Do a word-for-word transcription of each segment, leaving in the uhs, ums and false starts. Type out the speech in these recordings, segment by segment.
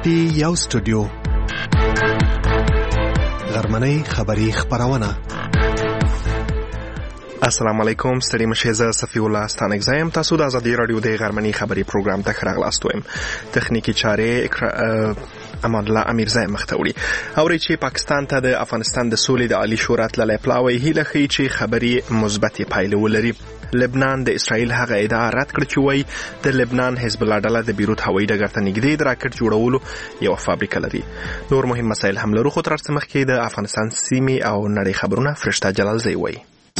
دی یو سټوډیو غرمنۍ خبری خبرونه. السلام علیکم، ستړي مشه زه صفی الله ستانک زایم. تاسو د ازادي رادیو د غرمنۍ خبری پروګرام ته راغلاست ویم. تخنیکی چاره امان الله امیر زایم مختوري اوري چې پاکستان ته د افغانستان د سولې د عالی شورا تللې پلاوی هیله خي چې خبري مثبت پایله ولري. لبنان د اسرائیل هغه ادعا رد کړ چې وایي د لبنان حزب الله ډله د بیروت هوایي ډګر ته نږدې د راکټ جوړولو یو فابریکه لري. نور مهم مسایل هم لرو، خو تر څه مخکې د افغانستان سیمې او نړۍ خبرونه فرشته جلالزی وایي.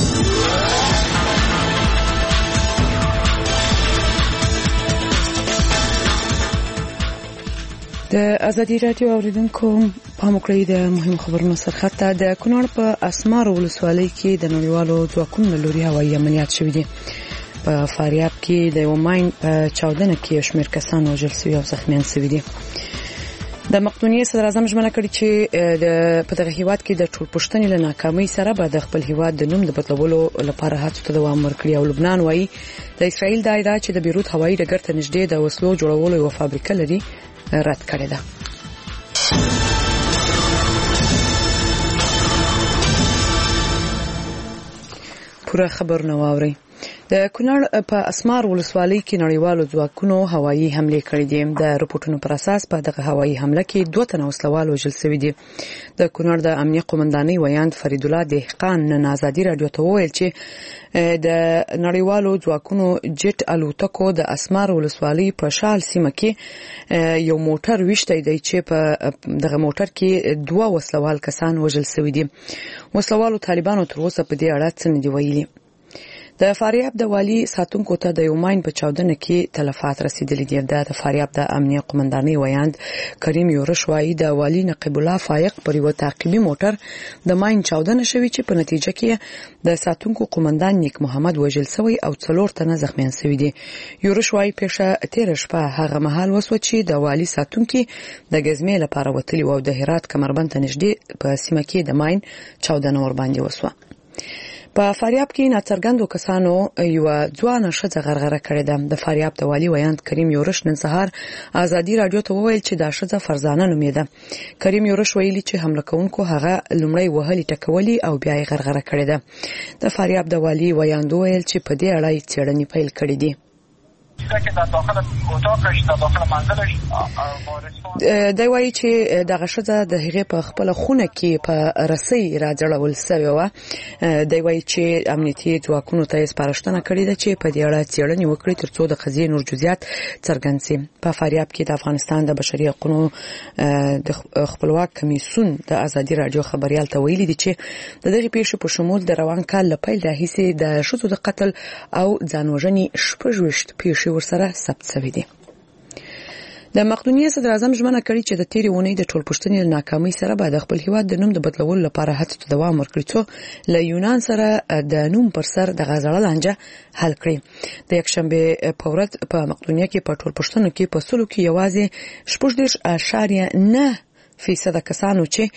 د ازادي رادیو اوریدونکو پام وکړئ د مهم خبرونو سرخطه. د کونړ په اسمار ولسوالۍ کې د نړیوالو ځواکونو لوري هوایي عملیات شوي دي. په فاریاب کې د یو ماین په چاودنه کې شمېر کسان وژل شوي او زخمیان شوي دي. د مقدونیې صدر اعظم ژمنه کړې چې د په دغه هیواد کې د ټولپوښتنې له ناکامۍ سره به د خپل هیواد د نوم د بدلولو لپاره هڅو ته دوام ورکړي. او لبنان وایي د اسرائیل دا ادعا چې د بیروت هوایي ډګر ته نږدې د وسلو جوړولو یوه فابریکه لري رد کړې ده. پوره خبرونه واورئ. د کونړ په اسمار ولسوالۍ کې نړیوالو ځواکونو هوایي حمله کړې دي. د رپورټونو پر اساس په دغه هوایي حمله کې دوه تنه وسلوال وژل شوي دي. د کونړ د امنیه قومندانۍ ویاند فرید الله دهقان نن ازادي رادیو ته وویل چې د نړیوالو ځواکونو جټ الوتکو د اسمار ولسوالۍ په شال سیمه کې یو موټر وشته دی چې په دغه موټر کې دوه وسلوال کسان وژل شوي دي. وسلوالو طالبانو تر اوسه په دې اړه څه نه دي ویلي. د فاریاب د والی ساتونکو ته د یو ماین په چاودنه کې تلفات رسیدلي دي. د فاریاب د امنیه قومندانۍ ویاند کریم یورش وایي د والی نقیب الله فایق پر یو تعقیبي موټر د ماین چاودنه شوې چې په نتیجه کې د ساتونکو قومندان نیک محمد وژل شوی او څلور تنه زخمیان شوي دي. یورش وایي پیښه تیر شپه هغه مهال وسوه چې د والی ساتونکي د ګزمې لپاره وتلی او د هرات کمربند ته نږدې په سیمه کې د ماین چاودنه ور باندې وسوه. په فاریاب کې ناڅرګندو کسانو یو ځوانه ښځه غرغره کړې ده. د فاریاب د والی ویاند کریم یورش نن سهار ازادي رادیو ته وویل چې دا ښځه فرزانه نومېده. کریم یورش ویلي چې حمله کوونکو هغه لومړی وهلي ټکولي او بیا یې غرغره کړې ده. د فاریاب د والی ویاند وویل چې په دې اړه یې څېړنې پیل کړې دي. دی وایي چې دغه ښځه د هغې په خپله خونه کې په رسۍ راځړول سوې وه. دی وایي چې امنیتي ځواکونو ته یې سپارښتنه کړې ده چې په دې اړه څېړنې وکړي تر څو د قضیې نور جزئیات څرګند شي. په فاریاب کې د افغانستان د بشري حقوقو د خپلواک کمیسیون د ازادي رادیو خبریال ته ویلي دي چې د دغې پیښې په شمول د روان کال له پیل راهیسې د ښځو د قتل او ځانوژنې شپږ ویشت پیښې ورسره ثبت شوي دي. د مقدونیې صدر اعظم ژمنه کړې چې د تیرې اونۍ د ټولپوښتنې له ناکامۍ سره به د خپل هیواد د نوم د بدلولو لپاره هڅو ته دوام ورکړي څو له یونان سره د نوم پر سر د غزړه لانجه حل کړي. د یکشنبې په ورځ په مقدونیه کې په ټولپوښتنو کې په سلو کې یوازې شپږ دېرش اعشاریه نه فیصد کسانو چې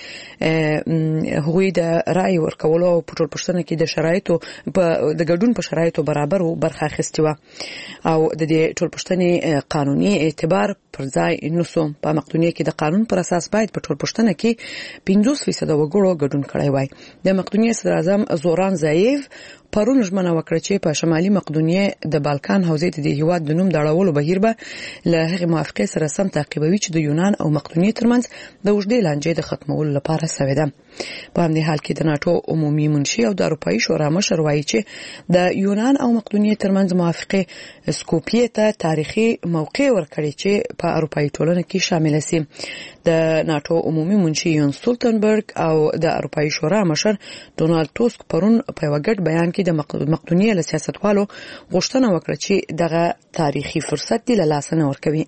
هغوی د رای ورکولو او په ټولپوښتنه کې د شرایطو په د ګډون په شرایطو برابر برخه اخیستې وه او د دې ټولپوښتنې قانوني اعتبار پر ځای نسو. په مقدونیه کې د قانون پر اساس باید په ټولپوښتنه کې پنځوس فیصد وګړو ګډون کړی وای. د مقدونیې صدر اعظم زوران زایف پرون ژمنه وکړه چې په شمالي مقدونیه د بالکان حوزې ته د هیواد د نوم د اړولو بهیر به له هغې موافقې سره سم تعقیبوي چې د یونان او مقدونیې ترمنځ د اوږدې لانجې د ختمولو لپاره شوې ده. په همدې حال کې د ناټو عمومي منشي او د اروپایي شورا مشر وایي چې د یونان او مقدونیې ترمنځ موافقې سکوپیې ته تاریخي موقع ورکړي چې په اروپایي ټولنه کې شامل شي. د ناټو عمومي منشي یون سولتنبرګ او د اروپایي شورا مشر ډونالد توسک پرون په یو ګډ بیان کې د مقدونیې له سیاستوالو غوښتنه وکړه چې دغه تاریخي فرصت دی له لاسه نه ورکوي.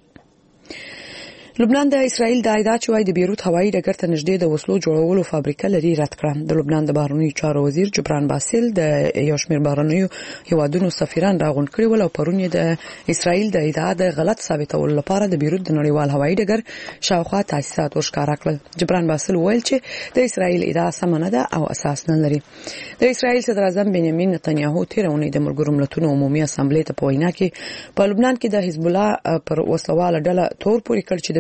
لبنان د اسرائیل د ادعا چې وايي د بیروت هوایي ډګر ته نږدې د وسلو جوړولو فابریکه لري رد کړه. د لبنان د بهرنیو چارو وزیر جبران باسل د یو شمېر بهرنیو هیوادونو سفیران راغونډ کړي ول او پرون د اسرائیل د ادعا د غلط ثابتولو لپاره د بیروت د نړیوال هوایي ډګر شاوخوا تاسیسات ورښکاره کړل. جبران باسل وویل چې د اسرائیل ادعا سمه نه ده او اساس نه لري. د اسرائیل صدر اعظم بنیامین نتنیاهو تیر اونۍ د ملګرو ملتونو عمومي اسامبلې ته په وینا کې په لبنان کې د حزب الله پر وسلواله ډله تور پورې کړ چې د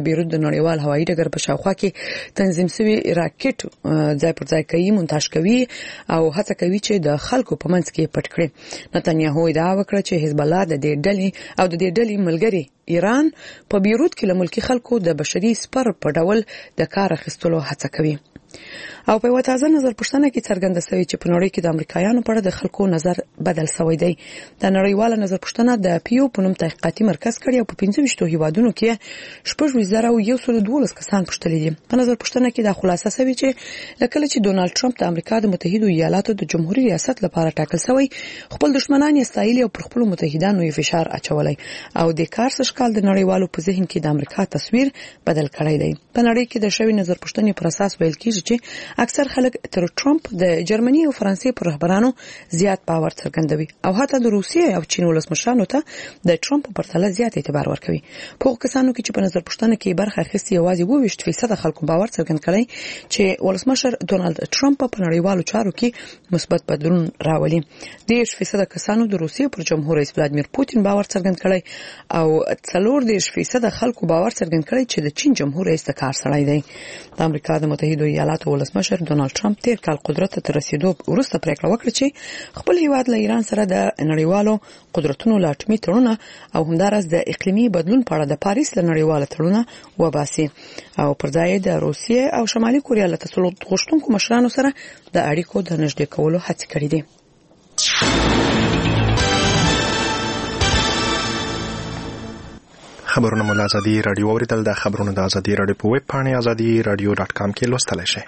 بیروت د نړیوال هوایي ډګر په شاوخوا کې تنظیم شوی راکټ ځای پر ځای کوي، مونتاژ کوي او هڅه کوي چې د خلکو په منځ کې پټ کړي. نتنیاهو ادعا وکړه چې حزب الله د دې ډلې او د دې ډلې ملګری ایران په بیروت کې له ملکی خلکو د بشري سپر په ډول د کار اخیستلو هڅه کوي. او په یو تازه نظر پوښتنه کې څرګنده شوې چې په نړۍ کې د امریکایانو په اړه د خلکو نظر بدل شوی دی. د نړیواله نظر پوښتنه د پیو په نوم تحقیقاتي مرکز کړی او په پنځه ویشت هیوادونو کې شپږ ویشت زره او یو سل او دولس کسان پوښتلي دي. په نظر پوښتنه کې دا خلاصه شوې چې لکه چې ډونالد ټرمپ د امریکا د متحده ایالاتو د جمهوریت ریاست لپاره ټاکل شوی، خپل دشمنان یې ستایلي او پر خپل متحدانو یې فشار اچولی او د کار سشکال د نړیوالو په ذهن کې د امریکا تصویر بدل کړی دی. په نړۍ کې د شوی نظر پوښتنې پر اساس ویل کیږي چې اکثر خلک تر ټرمپ د جرمني او فرانسې پر رهبرانو زیات باور څرګندوي او حتی د روسیې او چین ولسمشرانو ته د ټرمپ په پرتله زیات اعتبار ورکوي. په کسانو کې چې په نظر پوښتنه کې برخه اخیستي یوازې اووه ویشت فیصد خلکو باور څرګند کړي چې ولسمشر ډونالد ټرمپ په نړیوالو چارو کې مثبت بدلون راولي. دېرش فیصد کسانو د روسیې پر جمهور رئیس ولادیمیر پوتین باور څرګند کړي او څلور دېرش فیصد خلکو باور څرګند کړي چې د چین جمهور رئیس د کار سړی دی. د امریکا د متحده ایالاتو ولسمشر ډونالد ټرمپ تیر کال قدرت ته رسیدو وروسته پریکړه وکړه چې خپل هیواد له ایران سره د نړیوالو قدرتونو له اټومي تړونه او همدارس د اقلیمي بدلون په اړه د پاریس له نړیواله تړونه وباسي او پر ځای د روسیې او شمالي کوریا له تسلط غوښتونکو مشرانو سره د اړیکو د نږدې کولو هڅې کړې دي. خبرونه مو له ازادي راډیو اوریدل. د خبرونو د ازادي راډیو په ویب پاڼه ازادي راډیو ډاټ کام کې لوستلی شئ.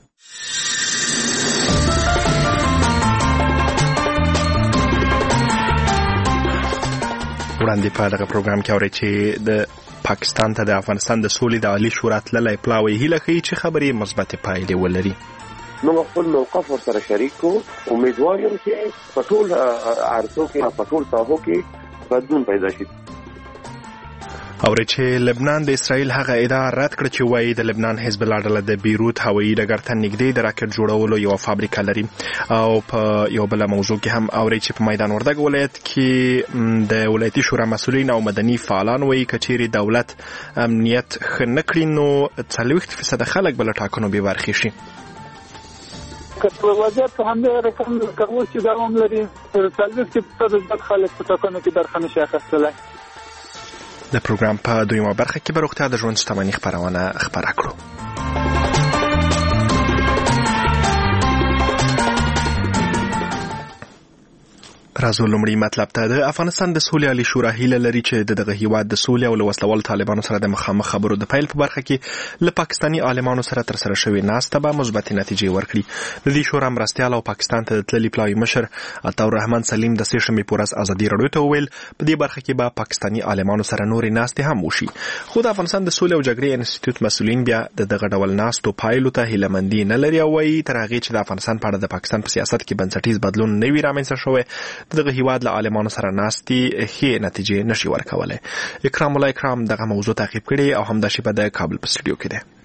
وړاندې په دغه پروګرام کې اورئ چې د پاکستان ته د افغانستان د سولې د عالی شورا تللی پلاوی هیله ښیي چې خبرې مثبتې پایلې ولري. موږ خپل موقف ورسره شریک کوو. امیدوار یم چې په ټول عرصو کې په ټول ساحو کې بدلون پیدا شي. اورئ چې لبنان د اسرائیل هغه ادعا رد کړه چې وایي د لبنان حزب الله ډله د بیروت هوایي ډګر ته نږدې د راکټ جوړولو یوه فابریکه لري. او په یو بله موضوع کې هم اورئ چې په میدان وردګ ولایت کې د ولایتي شورا مسؤلین او مدني فعالان وایي که چیرې دولت امنیت ښه نه کړي نو څلوېښت فیصده خلک به له ټاکنو بې برخې شي. که وضعیت په همدې رقم که اوس چې دوام لري څلوېښت فیصده زیات خلک په ټاکنو کې برخه نشي اخیستلی. د پروګرام په دویمه برخه کې به روغتیا د ژوند شتمني خپرونه خپره کړو. راځو لومړی مطلب ته. د افغانستان د سولې عالی شورا هیله لري چې دغه هیواد د سولې او له وسلوالو طالبانو سره د مخامخ خبرو د پیل په برخه کې له پاکستاني عالمانو سره ترسره شوې ناسته به مثبتې نتیجې ورکړي. د دې شورا مرستیال او پاکستان ته د تللي پلاوي مشر عطاالرحمن سلیم د سې شنبې په ورځ ازادي راډیو ته وویل په دې برخه کې به پاکستاني عالمانو سره نورې ناستې هم وشي. خو د افغانستان د سولې او جګړې انسټیټیوټ مسؤلین بیا د دغه ډول ناستو پایلو ته هیلهمندي نه لري او وایي تر هغې چې د افغانستان په اړه د پاکستان په سیاست کې بنسټیز بدلون نه وي رامنځته شوی دغه هیواد له عالمانو سره ناستي ښې نتیجې نشي ورکولی. اکرام الله اکرام دغه موضوع تعقیب کړي او همدا شیبه د کابل په سټوډیو کې ده.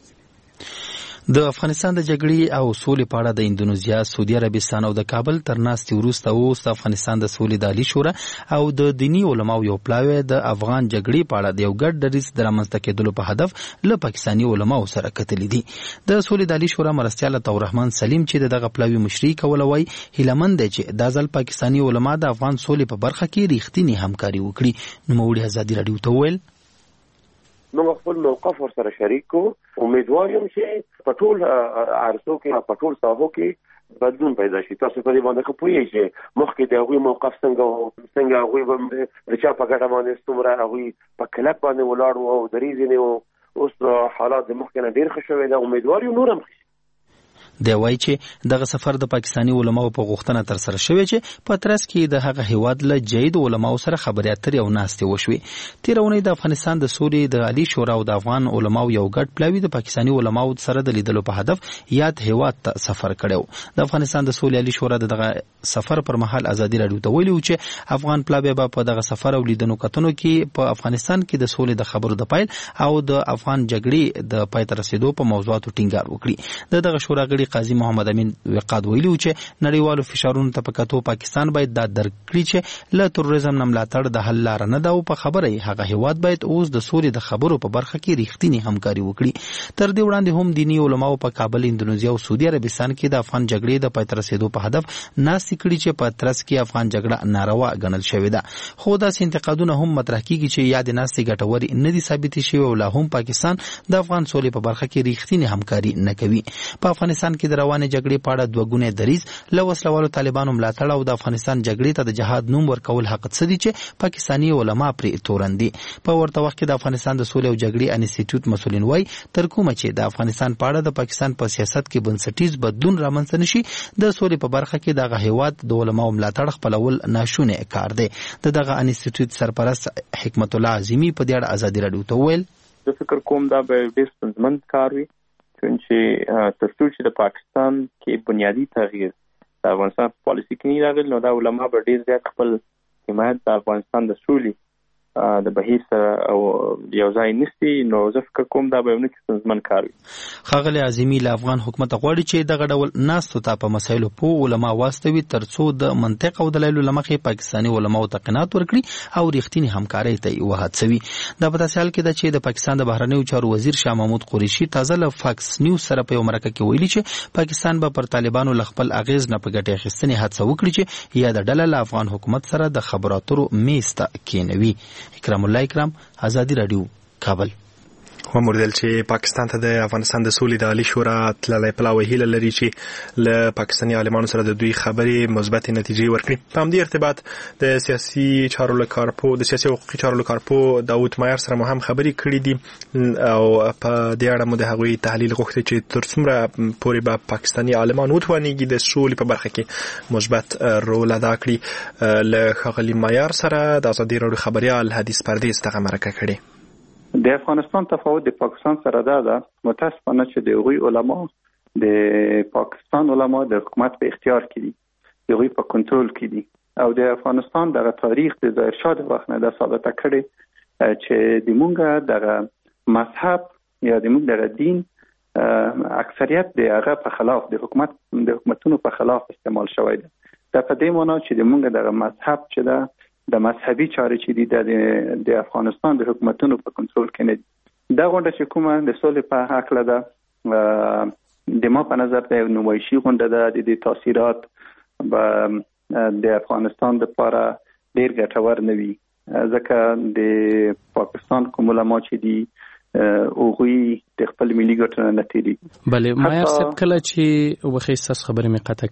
د افغانستان د جګړې او سولې په اړه د اندونیزیا، سعودي عربستان او د کابل تر ناستې وروسته اوس د افغانستان د سولې د عالي شورا او د دیني علماو یو پلاوی د افغان جګړې په اړه د یو ګډ دریځ د رامنځته کېدلو په هدف له پاکستاني علماو سره کتلي دي. د سولې د عالي شورا مرستیال عطاالرحمن سلیم چې دغه پلاوی مشري کوله وایي هیلهمند دی چې دا ځل پاکستاني علما د افغان سولې په برخه کې ریښتینې همکاري وکړي. نوموړي ازادي راډیو ته وویل موږ خپل موقف ورسره شریک کوو. امیدوار یم چې په ټول عرصو کې په ټول ساحو کې بدلون پیدا شي. تاسو په دې باندې ښه پوهیږئ چې مخکې د هغوی موقف څنګه څنګه هغوی د چا په ګټه باندې څومره هغوی په کلک باندې ولاړ وو او دریځ یې نه وو. اوس حالات د مخکې نه ډېر ښه شوي ده. امیدوار یم نور هم دی وایي چې دغه سفر د پاکستاني علماو په غوښتنه ترسره شوی چې په ترڅ کې د هغه هیواد له جید علماو سره خبرې اترې او ناستې وشوې. تېره اونۍ د افغانستان د سولې د عالي شورا او د افغان علماو یو ګډ پلاوي د پاکستاني علماو سره د لیدلو په هدف یاد هیواد ته سفر کړی. د افغانستان د سولې عالي شورا د دغه سفر پر مهال ازادي راډیو ته ویلي چې افغان پلاوی به په دغه سفر او لیدنو کتنو کې په افغانستان کې د سولې د خبرو د پیل او د افغان جګړې د پای ته رسیدو په موضوعاتو ټینګار وکړي. د دغه شورا غړي قاضي محمد امین وقاد ویلي چې نړیوالو فشارونو ته په کتو پاکستان باید دا درک کړي چې له تروریزم نه ملاتړ د حل لاره نه ده او په خبره هغه هیواد باید اوس د سولې د خبرو په برخه کې رښتینی همکاري وکړي. تر دې وړاندې هم دیني علماو په کابل، اندونیزیا او سعودي عربستان کې د افغان جګړې د پای ته رسیدو په هدف ناستې کړي چې په ترڅ کې افغان جګړه ناروا ګڼل شوې ده. خو داسې انتقادونه هم مطرح کیږي چې یا د ناستې ګټورې نه دي ثابتې شوي او لا هم پاکستان د افغان سولې په برخه کې رښتینی همکاري نه کوي. په افغانستان کې د روانې جګړې په اړه دوه ګونی دریځ له وسلوالو طالبانو ملاتړ او د افغانستان جګړې ته د جهاد نوم ورکول حق څه دي چې پاکستاني علما پرې تورندي. په ورته وخت کې د افغانستان د سولې او جګړې انسټیټیوټ مسؤلین وایي تر کومه چې د افغانستان په اړه د پاکستان په سیاست کې بنسټیز بدلون رامنځته نشي د سولې په برخه کې دغه هیواد د علماو ملاتړ خپلول ناشونی کار دی. د دغه انسټیټیوټ سرپرست حکمت الله اعظمي په دې اړه ازادي راډیو ته وویل زه فکر کوم دا به ډېر ستونزمن کار وي چې تر څو چې د پاکستان کې بنیادي تغییر د افغانستان په پالیسي کې نه راغلی نو دا علما به ډېر زیات خپل حمایت د افغانستان د سولې د بهیر سره او یو ځای نشي. نو زه فکر کوم دا به یو نه ستونزمن کار وي. ښاغلی اعظمي له افغان حکومت غواړي چې دغه ډول ناستو ته په مسایلو پوه علما واستوي تر څو د منطق او دلایلو له مخې پاکستاني علماو ته قناعت ورکړي او رښتینې همکارۍ ته یې وهڅوي. دا په داسې حال کې ده چې د پاکستان د بهرنیو چارو وزیر شاه محمود قریشي تازه له فاکس نیوز سره په یو مرکه کې ویلي چې پاکستان به پر طالبانو له خپل اغیز نه په ګټې اخیستنې هڅه وکړي چې یاده ډله له افغان حکومت سره د خبرو اترو میز ته کېنوي. اکرام الله اکرام، ازادي راډیو، کابل. وموردل چې پاکستان ته د افغانستان د سولې د عالی شورا تللی پلاوی هیله لري چې له پاکستاني عالمانو سره د دوی خبرې مثبت نتیجې ورکړي. په همدې ارتباط د سیاسي چارو له کارپو د سیاسي حقوقي چارو له کارپو داود مایر سره مو هم خبرې کړې دي او په دې اړه مو د هغوی تحلیل غوښتي چې تر څومره پورې به پاکستاني عالمان وتوانیږي د سولې په برخه کې مثبت رول ادا کړي. له ښاغلي مایر سره د ازادي راډیو خبریال حدیث پردیس دغه مرکه کړې. د افغانستان تفاوت د پاکستان سره دا ده متاسفانه چې د هغوی علما د پاکستان علما د حکومت په اختیار کې دي، د هغوی په کنټرول کې دي او د افغانستان دغه تاریخ د ظاهر شاه د وخت نه دا ثابته کړې چې د مونږ دغه مذهب یا د مونږ دغه دین اکثریت د هغه په خلاف د حکومت د حکومتونو په خلاف استعمال شوی ده. دا په دې معنی چې د مونږ دغه مذهب چې ده د مذهبي چارې چې دي د افغانستان د حکومتونو په کنټرول کې نه دي. دا غونډه چې کومه د سولې په حق ده د ما په نظر د نمایشي غونډه ده. د دې تاثیرات به د افغانستان لپاره ډېر ګټور نه وي ځکه د پاکستان کوم علما چې دي اوغوی د خپل ملي ګټو نه تیری. بله مایر صاحب کله چې وخت تاسو خبرې مې قطع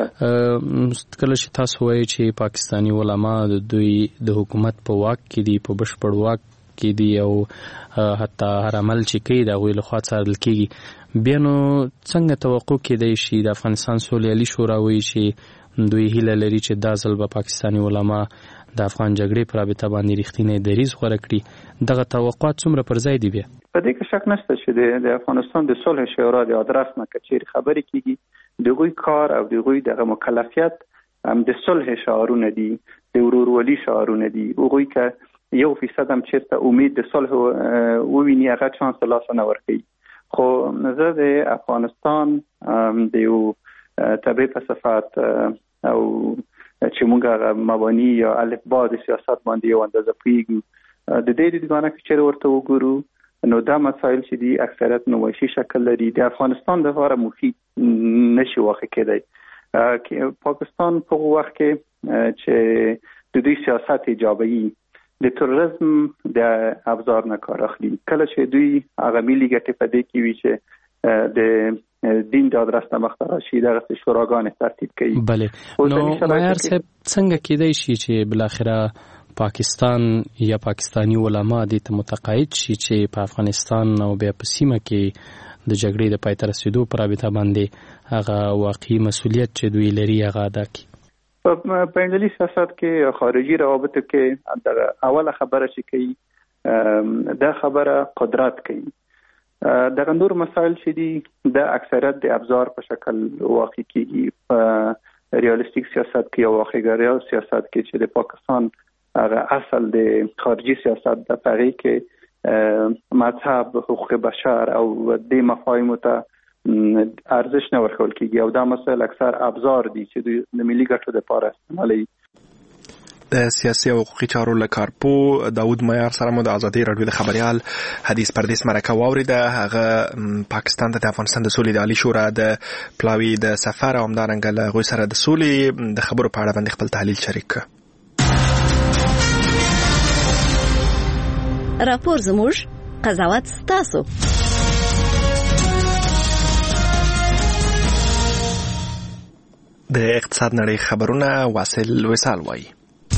کړې کله چې تاسو وایي چې پاکستانی علما د دوی د حکومت په واک کې دي په بشپړ واک کې دي او حتی هر عمل چې کوي د غوی له خوا څارل کیږي بیا نو څنګه توقع کېدای شي د افغانستان سولې عالی شورا وایي چې دوی هیله لري چې دا ځل به پاکستانی علما د افغان جګړې پر رابطه باندې رښتینی دریځ غوره کړي. دغه توقعات څومره پر ځای دي؟ بیا په دې کې شک نشته چې د افغانستان د صلح شورا د ادرس نه کچېر خبرې کیږي دغوی کار او دغوی دغه مکلفیت هم د صلح شعارونه دي، د ورورولي شعارونه دي. هغوی که یو فیصد هم چیرته امید د صلح وویني هغه چانس له لاسه نه ورکوي. خو زه د افغانستان د یو تبع په صفت او چې موږ مبانی یا الف با د سیاست باندې یو اندازه پیږو د دې دیدګانه کې چې ورته وګورو نو دا مسایل چې دي اکثریت نمایشي شکل لري د افغانستان لپاره مفید نشي واقع کېدای. پاکستان په وخت کې چې د دوی سیاست ایجابي د تروریزم د ابزار نه کار اخلي کله چې دوی هغه ملي ګټې په دې کې وي چې د دین د ادرس نه مخته راشي دغه شوراګان ترتیب کوي. بله نو مایر صاحب څنګه کېدای شي چې بالاخره پاکستان یا پاکستانی علما دې ته متقاعد شي چې په افغانستان او بیا په سیمه کې د جګړې د پای ته رسیدو پر رابطه باندې هغه واقعي مسؤلیت چې دوی لري هغه ادا کړي؟ په انجلي سیاست کې خارجي روابطو کې د اوله خبره چې کوي دا خبره قدرت کوي. دغه نور مسائل چې دي د اکثریت د ابزار په شکل واقع کیږي په ریالیستیک سیاست کې او واقعګرایي سیاست کې چې د پاکستان هغه اصل د خارجي سیاست د پاره کې مذهب، حقوق بشر او د مفاهیم ته ارزش نه ورکول کیږي او دا مسایل اکثر ابزار دي چې د ملي ګټو لپاره استعمالي. د سیاسي او حقوقي چارو لکارپو داود معیار سره مو د ازادي رادیو د خبريال حدیث پردیس مرکه واوریده. هغه پاکستان ته د افغانستان د سولې د عالی شورا د پلاوی د سفر او همدارنګه له غوي سره د سولې د خبرو په اړه باندې خپل تحلیل شریک کړ. راپور زموږ قضاوت ستاسو. د اقتصاد نړۍ خبرونه واصل وصال وایي.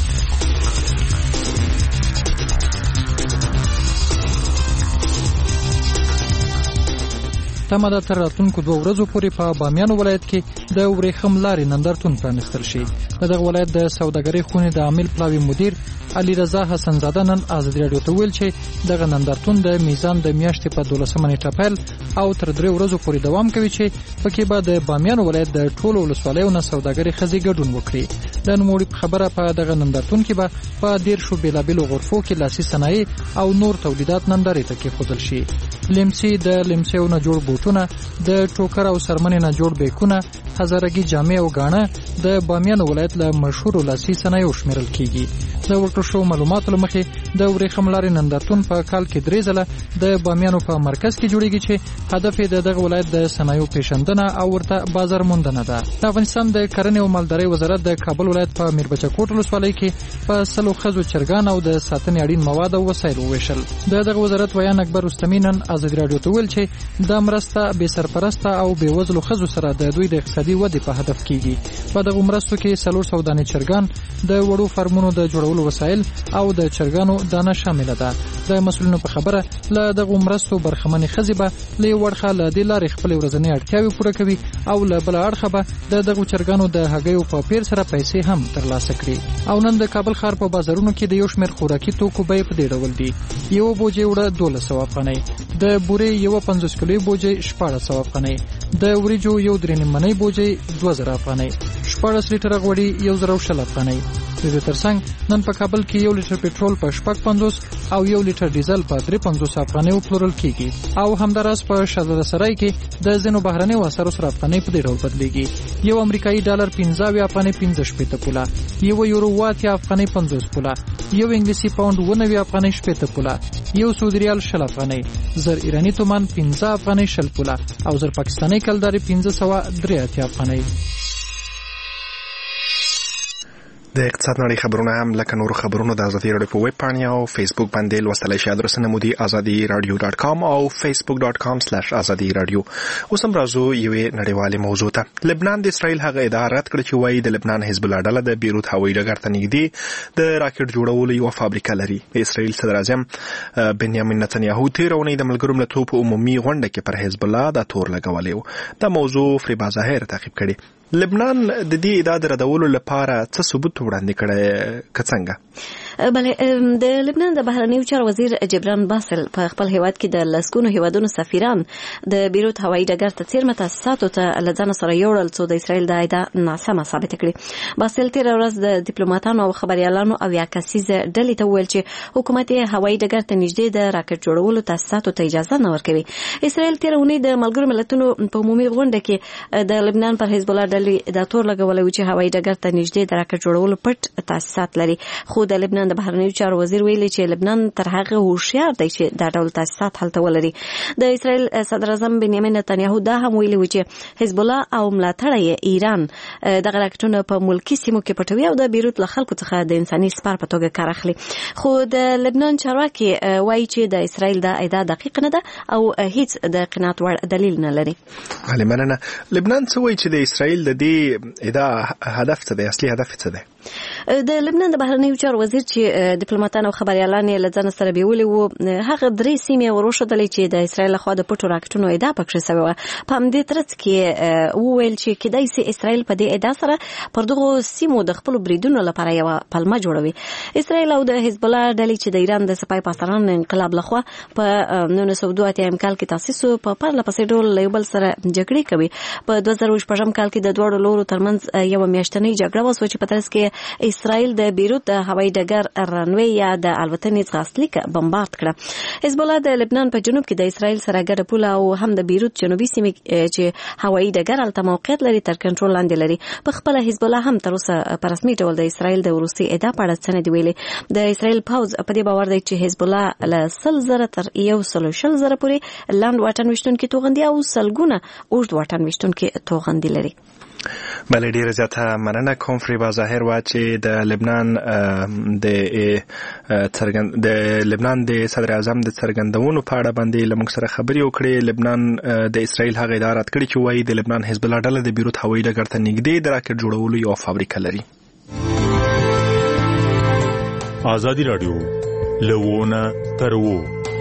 تمه ده تر راتلونکو دوه ورځو پورې په بامیان ولایت کې د ورېښم لارې نندارتون پرانیستل شي. د دغه ولایت د سوداګرۍ خونې د عامل پلاوي مدیر علي رضا حسن زاده نن ازادي رادیو ته ویل چې دغه نندارتون د میزان د میاشتې په دولسمه نیټه پیل او تر درې ورځو پورې دوام کوي چې پکې به د بامیان ولایت د ټولو ولسوالیو نه سوداګرۍ ښځې ګډون وکړي. د نوموړي په خبره په دغه نندارتون کې به په دیرشو بېلابېلو غرفو کې لاسي صنایع او نور تولیدات نندارې ته کېښودل شي. لیمسي د لیمسیو نه جوړ بوټونه، د ټوکر او سرمنې نه جوړ بیکونه، هزارګي جامې او غاڼه د بامیان ولایت له مشهورو لاسي صنایعو شمیرل کیږي. د ورکړو شو معلوماتو له مخې د ورېښم لارې نندارتون په کال کې درې ځله د بامیانو په مرکز کې جوړیږي چې هدف یې د دغه ولایت د صنایعو پیژندنه او ورته بازار موندنه ده. د افغانستان د کرنې او مالدارۍ وزارت د کابل ولایت په میربچه کوټ ولسوالۍ کې په سلو ښځو چرګان او د ساتنې اړین مواد او وسایل وویشل. د دغه وزارت ویان اکبر رستمي نن ازادي رادیو ته ویل چې دا مرسته بې سرپرسته او بې وزلو ښځو سره د دوی د اقتصادي ودې په هدف کیږي. په دغه مرستو کې څلور سوه دانې چرګان، د وړو فارمونو د جوړولو وسایل او د چرګانو دانه شامل ده. د مسؤلینو په خبره له دغه مرستو برخمنې ښځې به له یو اړخه له دې لارې خپلې ورځنۍ اړتیاوې پوره کوي او له بله اړخه به د دغو چرګانو د هګیو په پیر سره پیسې هم ترلاسه کړي. او نن د کابل ښار په بازارونو کې د یو شمېر خوراکي توکو بیې په دې ډول دي: یوه بوجۍ اوړه دولس سوه افغانۍ، د بورې یوه پنځوس کیلوي بوجۍ شپاړس سوه افغانۍ، د وریجو یو درې نیم منۍ بوجۍ دوه زره افغانۍ، شپاړس لیټره غوړي یو زره او شل افغانۍ. د دې ترڅنګ نن په کابل کې یو لیټر پټرول په شپږ پنځوس او یو لیټر ډیزل په درې پنځوس افغانۍ پلورل کیږي. او همداراز په شهزاده سرای کې د ځینو بهرنیو اسعارو سره افغانۍ په دې ډول بدلیږي: یو امریکایي ډالر پنځه اویا افغانۍ پنځه شپېته پوله، یو یورو اوه اتیا افغانۍ پنځوس پوله، یو انګلیسي پاونډ اوه نوي افغانۍ شپېته پوله، یو سعودي ریال شل افغانۍ، زر ایراني تومان پنځه افغانۍ شل پوله او زر پاکستاني کلدارې پنځه سوه درې اتیا افغانۍ. د اقتصاد نړۍ خبرونه هم لکه نورو خبرونو د ازادي رادیو په ویب پاڼې او فیسبوک باندې لوستلی شئ. ادرسونه مو دي ازادي رادیو ډاټ کام او فیسبوک ډاټ کام سلیش ازادي رادیو. اوس هم راځو یوې نړیوالې موضوع ته. لبنان د اسرائیل هغه ادعا رد کړه چې وایي د لبنان حزب الله ډله د بیروت هوایي ډګر ته نږدې د راکټ جوړولو یوه فابریکه لري. اسرائیل صدر اعظم بنیامین نتنیاهو تېره اونۍ د ملګرو ملتونو په عمومي غونډه کې پر حزب الله دا تور لګولی و. دا موضوع فریبا ظاهر تعقیب کړي. لبنان د دې ادعا د ردولو لپاره څه ثبوت وړاندې کړی که څنګه؟ بله، د لبنان د بهرنیو چارو وزیر جبران باسل په خپل هیواد کې د لسګونو هیوادونو سفیران د بیروت هوایي ډګر ته څیرمه تاسیساتو ته له ځانه سره یوړل څو د اسرائیل د ادعا ناسمه ثابته کړي. باسل تېره ورځ د ډیپلوماتانو او خبریالانو اویا کسیزه ډلې ته وویل چې حکومت یې هوایي ډګر ته نږدې د راکټ جوړولو تاسیساتو ته اجازه نه ورکوي. اسرائیل تېره اونۍ د ملګرو ملتونو په عمومي غونډه کې د لبنان پر حزب الله ډلې دا تور لګولی و چې هوایي ډګر ته نږدې د راکټ جوړولو پټ تاسیسات لري. خو د لبنان د بهرنیو چارو وزیر ویلي چې لبنان تر هغه هوښیار دی چې دا ډول تاسیسات هلته ولري. د اسرائیل صدر اعظم بنیامین نتنیاهو دا هم ویلي و چې حزب الله او ملاتړی ایران دغه راکټونه په ملکي سیمو کې پټوي او د بیروت له خلکو څخه د انساني سپار په توګه کار اخلي. خو د لبنان چارواکي وایي چې د اسرائیل دا ادعا دقیق نه ده او هیڅ د قناعت وړ دلیل نه لري. علي مننه. لبنان څه وایي چې د اسرائیل د دې ادعا هدف څه دی، اصلي هدف څه دی؟ د لبنان د بهرنیو چارو وزیر چې ډیپلوماتان او خبریالان یې له ځان سره بیولي وو، هغه درې سیمې وروښودلې چې د اسرائیل لخوا د پټو راکټونو ادعا پکښې سوې وه. په همدې ترڅ کې وویل چې کیدای سي اسرائیل په دې ادعا سره پر دغو سیمو د خپلو بریدونو لپاره یوه پلمه جوړوي. اسرائیل او د حزب الله ډلې چې د ایران د سپای پاسداران انقلاب لخوا په نولس سوه دوه اتیا کال کې تاسیس شو، په پرله پسې ډول له یو بل سره جګړې کوي. په دوه زره شپږم کال کې د دواړو لورو ترمنځ یوه میاشتنۍ جګړه وسوه چې په ترڅ کې اسرائیل د بیروت د هوایي ډګر رنوی یا د الوتنې ځغاستلیک بمبارد کړه. حزب الله د لبنان په جنوب کې د اسرائیل سره ګډه پوله او هم د بیروت جنوبي سیمې چې هوایي ډګر هلته موقعیت لري تر کنټرول لاندې لري. په خپله حزب الله هم تر اوسه په رسمي ډول د اسرائیل د وروستي ادعا په اړه څه نه دي ویلي. د اسرائیل پوځ په دې باور دی چې حزب الله له سل زره تر یو سل شل زره پورې لاند واټن ویشتونکي توغندي او سلګونه اوږد واټن ویشتونکي توغندي لري. بله ډیره زیاته مننه کوم فریبا ظاهر وا چې د لبنان د څرګند د لبنان د صدر اعظم د څرګندونو په اړه باندې لمونږ سره خبرې وکړې. لبنان د اسرائیل هغه اداره کړې چې وایي د لبنان حزب الله ډله د بیروت هوایي ډګر ته نږدې د راکټ جوړولو یو فابریکه لري. آزادی رادیو لوونه ترو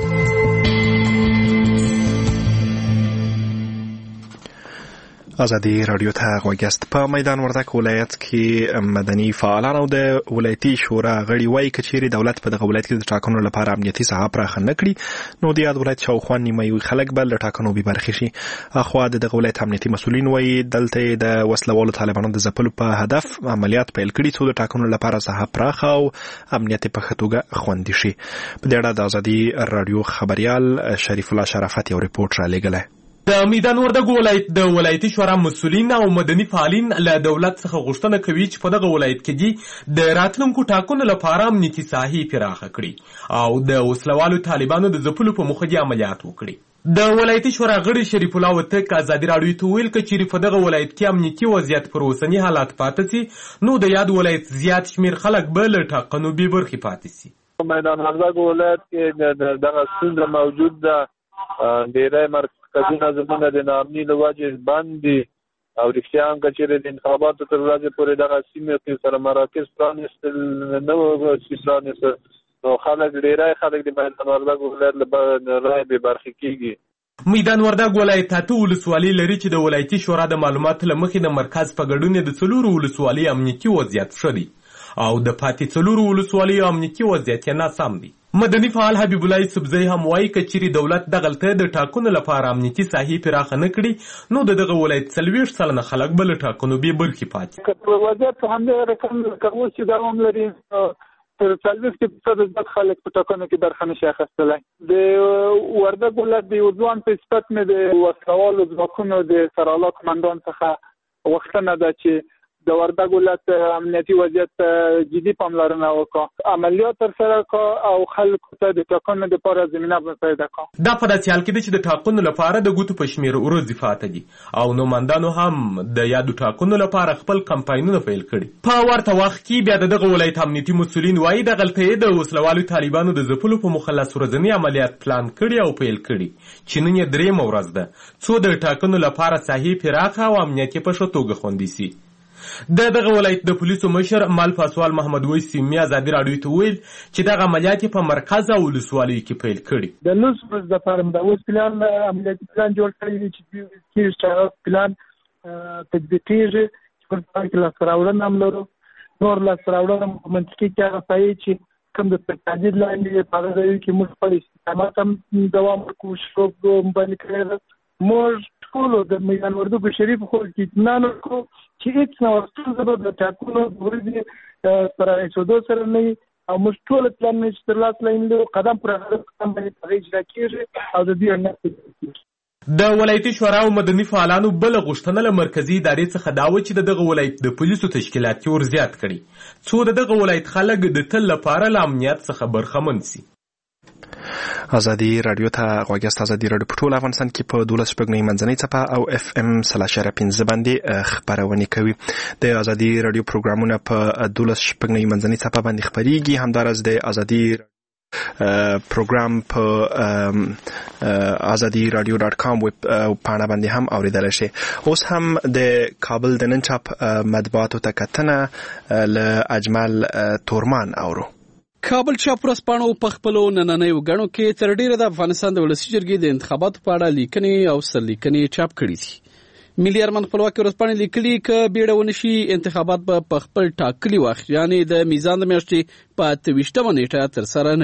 آزادی رادیو ته غوږ یاست. په میدان وردګ ولایت کې مدني فعالان او د ولایتي شورا غړي وایي که چیرې دولت په دغه ولایت کې د ټاکنو لپاره امنیتي ساحه پراخه نه کړي نو د یاد ولایت شاوخوا نیمایي خلک به له ټاکنو بې برخې شي. اخوا د دغه ولایت امنیتي مسؤلین وایي دلته د وسلوالو طالبانو د ځپلو په هدف عملیات پیل کړي څو د ټاکنو لپاره ساحه پراخه او امنیت په ښه توګه خوندي شي. په دې اړه د آزادي رادیو خبریال شریف الله شرافت یو ریپورټ رالیږلی. د میدان وردګ ولایت د ولایتي شورا مسؤلین او مدني فعالین له دولت څخه غوښتنه کوي چې په دغه ولایت کې دي د راتلونکو ټاکنو لپاره امنیتي ساحې پراخه کړي او د وسلوالو طالبانو د ځپلو په موخه دې عملیات وکړي. د ولایتي شورا غړي شریف الله وتک ازادي راډیو ته ویل چې چیرې په دغه ولایت کې امنیتي وضعیت پر اوسني حالات پاتې سي نو د یاد ولایت زیات شمیر خلک به له ټاکنو بې برخې پاتې سي. میدان وردګ ولایت کې دغه ستونزه موجود ده. ډېری مرکزونه زموږ د ناامني له وجې بند دي او رښتیا هم که چېرې د انتخاباتو تر ورځې پورې دغه سیمې کې سره مراکز پرانېستل نه وشي پرانېستل نو خلک ډېری خلک د میدان وردګ ولایت له رایې بې برخې کېږي. میدان وردګ ولایت اته ولسوالۍ لري چې د ولایتي شورا د معلوماتو له مخې د مرکز په ګډون د څلورو ولسوالۍ امنیتي وضعیت ښه دی او د پاتې څلورو ولسوالیو امنیتي وضعیت یې ناسم دی. مدني فعال حبیب الله یوسفزی هم وایي که چیرې دولت دغلته د ټاکنو لپاره امنیتي ساحې پراخه نه کړي نو د دغه ولایت څلوېښت سلنه خلک به له ټاکنو بې برخې پاتې. که وضعیت په همدې رقم لکه اوس چې دوام لري تر څلوېښت فیصده زیات خلک په ټاکنو کې برخه نشي اخیستلی. د وردګ ولایت د یو ځوان په صفت مې د وسلوالو ځواکونو د سرحلا قمندان څخه غوښتنه ده چې د وردګ ولایت امنیتي وضعیت جدي پاملرنه وکړه، عملیات ترسره کړه او خلکو ته د ټاکنو لپاره زمینه پیدا کړه. دا په داسې حال کې ده چې د ټاکنو لپاره د ګوتو په شمېر ورځې پاته دي او نوماندانو هم د یادو ټاکنو لپاره خپل کمپاینونه پیل کړي. په ورته وخت کې بیا د دغه ولایت امنیتي مسؤلین وایي دغلته یې د وسلوالو طالبانو د ځپلو په موخه لس ورځني عملیات پلان کړي او پیل کړي چې نن یې درېیمه ورځ ده څو د ټاکنو لپاره ساحې پراخه او امنیت یې په ښه توګه خوندي سي. د دغه ولایت د پولیسو مشر مال پاسوال محمد ویس سیمي ازادي راډیو ته ویل چې دغه عملیات په مرکز او ولسوالیو کې پیل کړي. د لوس ورځ دپاره د اوس پلان عملیاتي پلان جوړ کړی دی چې کېږي پلان تطبیق کېږي چې په پای کې لاسته راوړنه هم لرو. نور لاسته راوړنه په منطقي کې هغه ځای چې کوم د تجدید لاندې په هغه ځایو کې موږ خپل استقامت هم دوام ورکوو شروع باندې کړی ده. موږ ټولو د میدان وردګو شریف خلکو کې اطمینان ورکړو چې هېڅ نوع ستونزه به د ټاکنو ورځې سره ایښودو سره نه وي او موږ ټول پلانونه چې ترلاسه لرو قدم پر قدم باندې هغه اجرا کېږي او د دې اړتیا د ولایتي شورا او مدني فعالانو بله غوښتنه له مرکزي ادارې څخه دا وه چې د دغه ولایت د پولیسو تشکیلات یې ور زیات کړي څو د دغه ولایت خلک د تل لپاره له امنیت څخه برخمن سي. آزادي رادیو ته غوږ یاست. آزادي رادیو په ټول افغانستان کې په دولس شپږنۍ منځنۍ څپه او اف ام سل اشاریه پنځه باندې خپرونې کوي. د آزادي رادیو پروګرامونه په دولس شپږنۍ منځنۍ څپه باندې خپریږي. همداراز د آزادي پروګرام په آزادي رادیو ډاټ کام ویب پاڼه باندې هم اوریدلی شي. اوس هم د کابل د نن چاپ مطبوعاتو ته کتنه له اجمل تورمان اورو. کابل چاپ ورځپاڼو په خپلو نننیو ګڼو کې تر ډیره د افغانستان د ولسي جرګې د انتخاباتو په اړه لیکنې او سرلیکنې چاپ کړي دي. ملي ارمان خپلواکي ورځپاڼې لیکلي که بیړه ونه شي انتخابات به په خپل ټاکلي وخت یعنې د میزان د میاشتې په اته ویشتمه نیټه ترسره نه شي.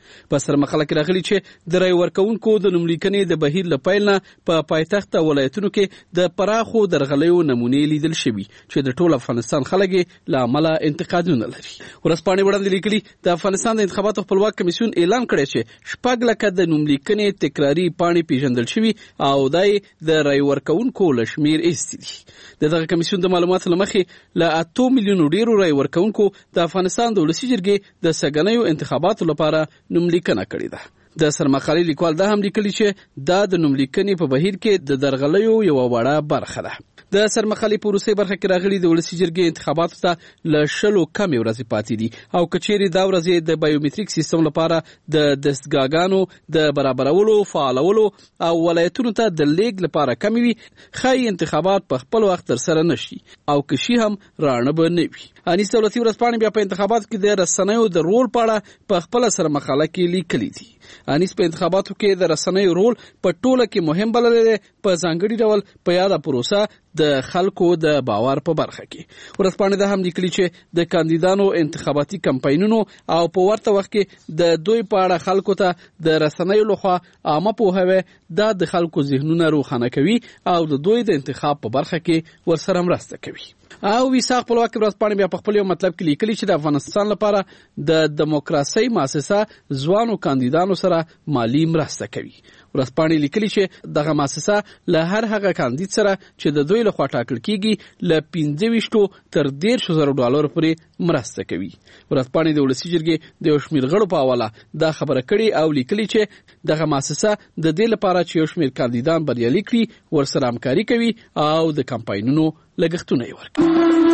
په سرمخاله کې راغلي چې د رای ورکونکو د نوملیکنې د بهیر له پیل نه په پایتخت ولایتونو کې د پراخو درغلیو نمونې لیدل شوي چې د ټول افغانستان خلک له امله انتقادونه لري. ورځپاڼې وړاندې لیکلي د افغانستان د انتخاباتو خپلواک کمیسیون اعلان کړی چې شپږ لکه د نوملیکنې تکراري پاڼې پیژندل شوي او دای د رای ورکونکو له شمېر ایستي دي. د دغه کمیسیون د معلوماتو له مخې له اتو میلیونو ډیرو رای ورکونکو د افغانستان د ولسي جرګې د سږنیو انتخاباتو لپاره نوملیکنه کړې ده. د سرمخالي لیکوال دا هم لیکلي چې دا د نوملیکنې په بهیر کې د درغلیو یوه وړه برخه ده. د سرمخالي په وروستۍ برخه کې راغلي د ولسي جرګې انتخاباتو ته له شلو کمې ورځې پاتې دي او که چیرې دا ورځې د بایومتریک سیستم لپاره د دستګاګانو د برابرولو، فعالولو او ولایتونو ته د لیږد لپاره کمې وي، ښایي انتخابات په خپل وخت ترسره نشي او که شي هم راڼه به نه وي. انیس دولتي ورځپاڼې بیا په انتخاباتو کې د رسنیو د رول په اړه په خپله سرمخاله کې لیکلي دي. انیس په انتخاباتو کې د رسنیو رول په ټوله کې مهم بللی دی، په ځانګړي ډول په یاده پروسه د خلکو د باور په برخه کې. ورځپاڼې دا هم لیکلي چې د کاندیدانو انتخاباتي کمپاینونو او په ورته وخت کې د دوی په اړه خلکو ته د رسنیو لخوا عامه پوهاوی دا د خلکو ذهنونه روښانه کوي او د دوی د انتخاب په برخه کې ورسره مرسته کوي. او ویسا خپلواکي ورځپاڼې بیا په خپل یو مطلب کې لیکلي چې د افغانستان لپاره د دموکراسۍ مؤسسه ځوانو کاندیدانو سره مالي مرسته کوي. ورځپاڼې لیکلي چې دغه مؤسسه له هر هغه کاندید سره چې د دوی لخوا ټاکل کیږي له پنځه ویشتو تر دېرشو زرو ډالرو پورې مرسته کوي. ورځپاڼې د ولسي جرګې د یو شمېر غړو په حواله دا خبره کړې او لیکلي چې دغه مؤسسه د دې لپاره چې یو شمېر کاندیدان بریالي کړي ورسره همکاري کوي او د کمپاینونو لګښتونه یې ورکوي.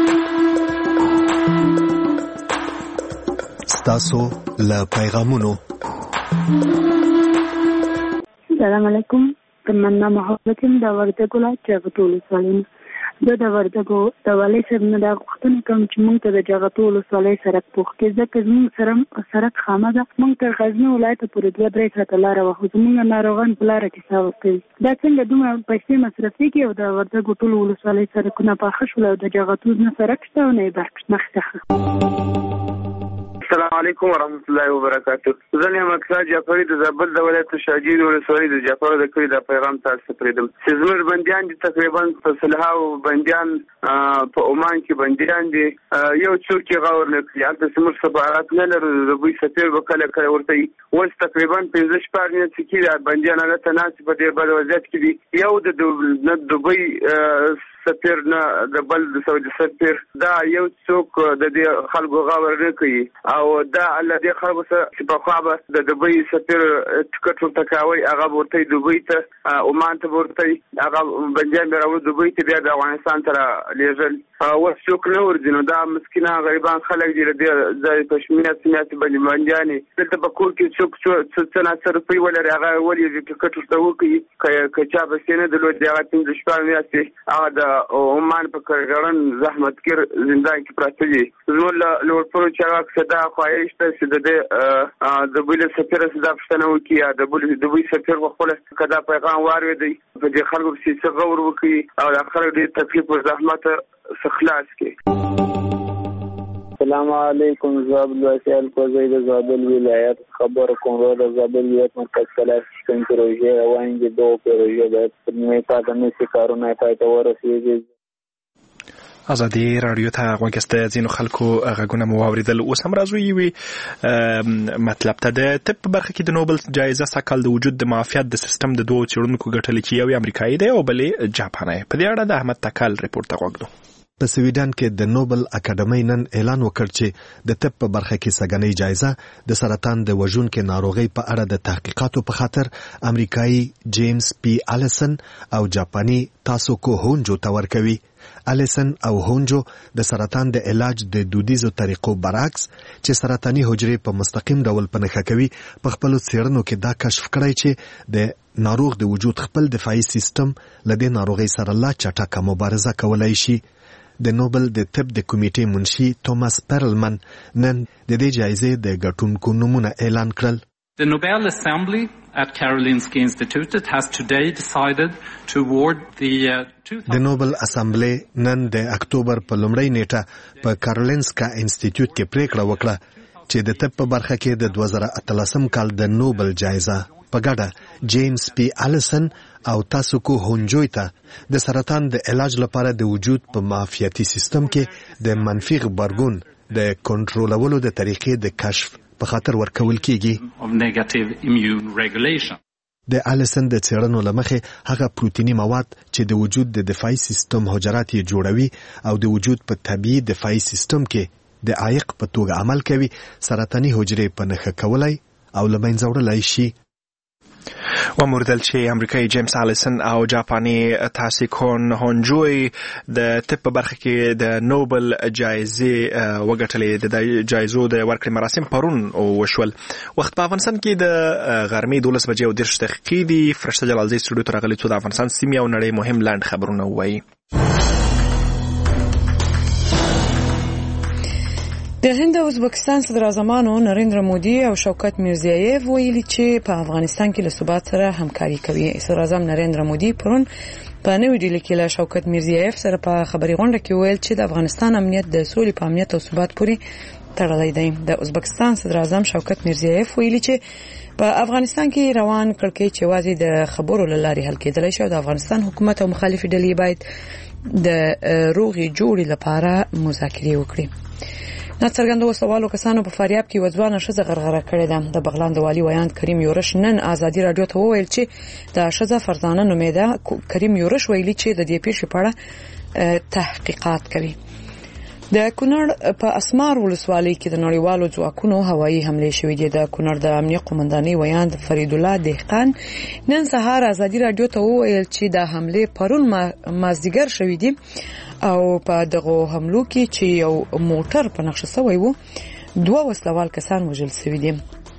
ستاسو له پیغامونو. السلام علیکم. تمنا محبت یم د وردګو له جغتو ولسوالۍ. زه د وردګو د والي صاحب نه دا غوښتنه کوم چې موږ ته د جغتو ولسوالۍ سړک پوخ کړي، ځکه زموږ سره سړک خامه ده. موږ تر غزني ولایته پورې دوه درې ساعته لاره وه، خو زموږ ناروغان په لاره کې ساه ورکوي. دا څنګه دومره پیسې مصرفېږي او د وردګو ټولو ولسوالۍ سړکونه پاخه شول او د جغتو نه سړک شته او نه یې برق شته. مخکې السلام علیکم ورحمۃ اللہ وبرکاتہ. زه یم اکثر جعفری د زابل د ولایت شاجوی ولسوالۍ د جعفر د کلی د پیغام تاسو پرېدم چې زموږ بندیان دي تقریبا په سلهاو بندیان په عمان کې بندیان دي، یو څوک یې غور نه کوي. هلته زموږ سفارت نه لرو، د دوی سفیر به کله کله ورته اوس تقریبا پنځه شپږ میاشتې کېږي بندیان هلته ناست په ډېر بد وضعیت کې دي. یو د دوبۍ سفیر نه د بل د سعودي سفیر دا یو څوک د دې خلکو غور نه کوي او دا الله دې خلکو سره چې په خوا به د دوبۍ سفیر ټکټ ورته کوي، هغه ورته دوبۍ ته عمان ته ورته هغه بندیان به راوړي دوبۍ ته، بیا د افغانستان ته لېږل. اوس څوک نه ورځي، نو دا مسکینه غریبان خلک دي، د ځای په میاشتې میاشتې باندې بندیانې دلته په کور کې څوک څه ناڅه روپۍ ولري هغه ولې ټکټ ورته وکړي، که چا پیسې نه درلودې هغه پنځه شپږ میاشتې هغه د عمان په کرګړن زحمتګر زندان کې پراته دي. زموږ له لوړپوړو چارواکو څخه دا خواهش ده چې د دې د دوی له سفیر څخه دا پوښتنه وکړي یا د دوی سفیر پخپله که دا پیغام واورېدی په دې خلکو پسې څه غور وکړي او دا خلک ډېر تکلیف او زحمت څخه خلاص کړي. السلام علیکم. زه عبدالواسع الکوزی د زابل ولایت خبر کوم. د زابل ولایت مرکز کلاس کوم پروژې روان دي، دوه پروژې باید په نیمه پاته نشي کارونه پای ته ورسېږي. ازادي رادیو ته غوږ استه ځینو خلکو غږونه مو واورېدل. اوس هم راځو یوې مطلب ته د طب په برخه کې د نوبل جایزه سږ د وجود د معافیت د سیستم د دوو څېړونکو ګټلې چې یو امریکایي دی او بل یې جاپانی. په دې اړه د احمد تکل ریپورت ته غوږ دو. په سویډن کې د نوبل اکاډمۍ نن اعلان وکړ چې د طب په برخه کې سږنۍ جایزه د سرطان د وژونکې ناروغۍ په اړه د تحقیقاتو په خاطر امریکایي جیمز پی الیسن او جاپانی تاسوکو هونجو ته ورکوي. الیسن او هونجو د سرطان د علاج د دودیزو طریقو برعکس چې سرطاني حجرې په مستقیم ډول په نښه کوي په خپلو څېړنو کې دا کشف کړی چې د ناروغ د وجود خپل دفاعي سیستم له دې ناروغۍ سره لا چټکه مبارزه کولای شي. د نوبل د طب د کمیټې منشي توماس پرلمن نن د دې جایزې د ګټونکو نومونه اعلان کړل. The Nobel Assembly at Karolinska Institutet has today decided to award the uh, د نوبل اسمبلی نن د اکتوبر په لومړۍ نیټه په کارولینسکا انسټیټیوټ کې پریکړه وکړه چې د طب په برخه کې د دوه زره اتلسم کال د نوبل جایزه په ګډه جیمز پی الیسن او تاسوکو هونجوی ته د سرطان د علاج لپاره د وجود په معافیتي سیستم کې د منفي غبرګون د کنټرولولو د طریقې د کشف په خاطر ورکول کیږي. د الیسن د څېړنو لمخې هغه پروتینی مواد چې د وجود د دفاعي سیستم حجرات یې جوړوي او د وجود په طبيعي دفاعي سیستم کې د عایق په توګه عمل کوي سرطاني حجرې په نښه کولای او له منځه وړلای شي. وموردل چې امریکایي جیمز الیسن او جاپاني تاسیکون هونجوی د طب په برخه کې د نوبل جایزې وګټلې. د جایزو د ورکړې مراسم پرون وشول. وخت په افغانستان کې د غرمې دولس بجې او دېرش دقیقې دي. فرشته جلالزی سټوډیو ته راغلي څو د افغانستان سیمې او نړۍ مهم لاند خبرونه ووایي. د هند او ازبکستان صدر اعظمانو نریندرا مودي او شوکت میرزیایف ویلي چې په افغانستان کې له ثبات سره همکاري کوي. صدر اعظم نریندرا مودي پرون په نوې ډیلي کې له شوکت میرزیایف سره په خبري غونډه کې ویل چې د افغانستان امنیت د سولې په امنیت او ثبات پورې تړلی دی. د ازبکستان صدر اعظم شوکت میرزیایف ویلي چې په افغانستان کې روان کړکېچ یوازې د خبرو له لارې حل کېدلی شي او د افغانستان حکومت او مخالفې ډلې باید د روغې جوړې لپاره مذاکرې وکړي. ناڅرګندو سوالو کسانو په فاریاب کې وځوانه ښځه غرغره کړې ده. د بغلان د والي ویاند کریم یورش نن آزادي رادیو ته وویل چې د ښځه فرزانه نومیده. کریم یورش ویلي چې د دې پیښې په اړه تحقیقات کوي. د کونړ په اسمار ولسوالۍ کې د نړیوالو ځواکونو هوایي حملې شوې دي. د کونړ د امنیه قومندانۍ ویاند فرید الله دهقان نن سهار آزادي رادیو ته وویل چې د حملې پرون مازدیګر شوې دي او په دغه حملو کې چې یو موټر په نقشه سوی وو دوه وسلوال کسان وژل شوي دي.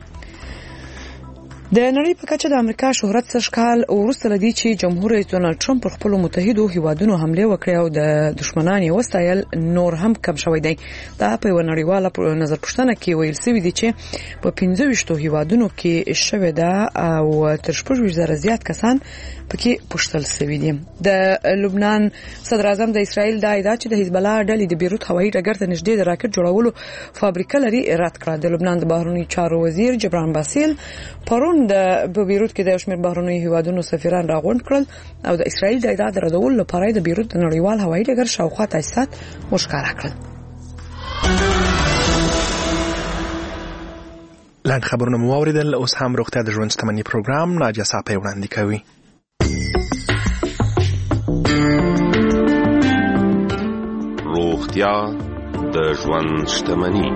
د نړۍ په کچه د امریکا شهرت سږ کال وروسته لدی چې جمهور رئیس ډونالد ټرمپ پر خپل متحدو هیوادونو حمله وکړه او د دشمنان یې وستایل نور هم کم شوی دی. دا په یو نړیواله نظر پوښتنه کې ویل شوی دی چې په پنځه ویشتو هیوادونو کې شوې ده او تر شپږ ویشت زره زیات کسان پکې پوښتل شوي دي. د لبنان صدر اعظم د اسرائیل دا ادعا چې د حزب الله ډلې د بیروت هوایي ډګر ته نږدې د راکټ جوړولو فابریکه لري رد کړه. د لبنان د بهرنیو چارو وزیر جبران باسل پرون د بیروت کې د شمیر بهرنیو هیوادونو سفیران راغونډ کړل او د اسرائیل د ادعا د ردولو لپاره د بیروت د نړیوال هوایي ډګر شاوخوا تاسیسات وښکاره کړل. لاند خبرونه مو واوریدل. اوس هم روغتیا د ژوند شتمنۍ پروګرام ناجیه صاحب وړاندې کوي. روغتیا د ژوند شتمنۍ.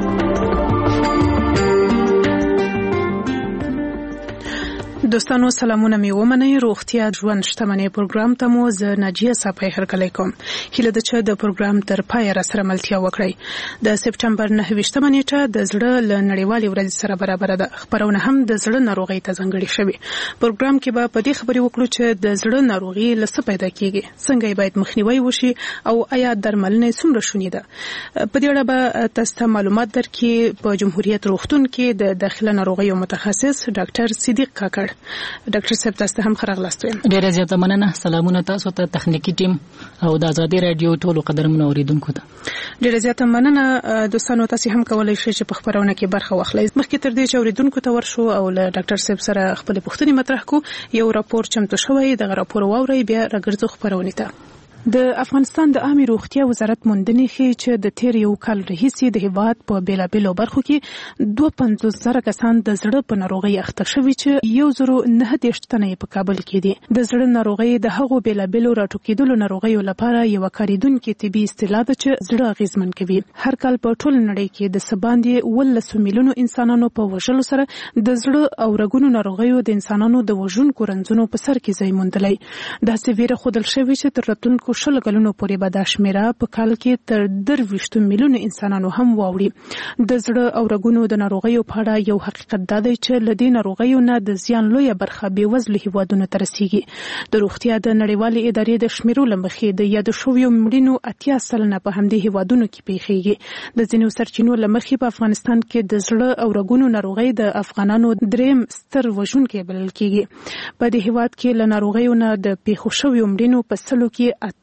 دوستانو سلامونه می ومنئ. روغتیا ژوند شتمنۍ پروګرام ته مو زه ناجیه صاحب هرکلی کوم. هیله ده چې د پروګرام تر پای را سره ملتیا وکړئ. د سپټمبر نهه ویشتمه نیټه د زړه له نړیوالې ورځې سره برابر ده. خبرونه هم د زړه ناروغۍ ته ځانګړې شوې. پروګرام کې به په دې خبرې وکړو چې د زړه ناروغي له څه پیدا کیږي، څنګه یې باید مخنیوي وشي او آیا درملنه څومره شونې ده. په دې اړه به تاسو ته معلومات درکړي په جمهوریت روغتون کې د داخله ناروغیو متخصص ډاکټر صدیق کاکړ. ډاکټر صاحب تاسو هم ښه راغلاست. ډیره زیاته مننه. سلامونه تاسو ته، تخنیکی ټیم او د آزادي رادیو ټولو قدرمنو اوریدونکو ته. ډیره زیاته مننه. دوستانو تاسو هم کولای شئ چې په خبرونه کې برخه واخلئ. مخکې تر دې چې اوریدونکو ته ورشو او له ډاکټر صاحب سره خپل پوښتنې مطرح کو، یو راپور چمتو شوی. دغه راپور واورئ بیا راګرځو خبرونه ته. د افغانستان د عامه روغتیا وزارت موندنې ښیي چې د تیر یو کال راهیسې د هیواد په بیلابیلو برخو کې دوه پنځوس زره کسان د زړه په ناروغۍ اخته شوي چې یو زرو نهه دېرش تنه یې په کابل کې دي. د زړه ناروغۍ د هغو بیلابیلو راټوکېدلو ناروغیو لپاره یوه کارېدونکې طبي اصطلاح ده چې زړه اغېزمن کوي. هر کال په ټوله نړۍ کې د څه باندې اوولسو میلیونو انسانانو په وژلو سره د زړه او رګونو ناروغیو د انسانانو د وژونکو رنځونو په سر کې ځای موندلی. داسې ویره ښودل شوې چې تر راتلونکو شل کلونو پورې به دا شمیره په کال کې تر درویشتو میلیونو انسانانو هم واوړي. د زړه او رګونو د ناروغیو په اړه یو حقیقت دا دی چې له دې ناروغیو نه د زیان لویه برخه بېوزلو هیوادونو ته رسیږي. د روغتیا د نړیوالې ادارې د شمیرو له مخې د یادو شویو مړینو اتیا سلنه په همدې هیوادونو کې پیښیږي. د ځینو سرچینو له مخې په افغانستان کې د زړه او رګونو ناروغۍ د افغانانو دریم ستر وژونکی بلل کېږي. په دې هیواد کې له ناروغیو نه د پیښو شویو مړینو په سلو کې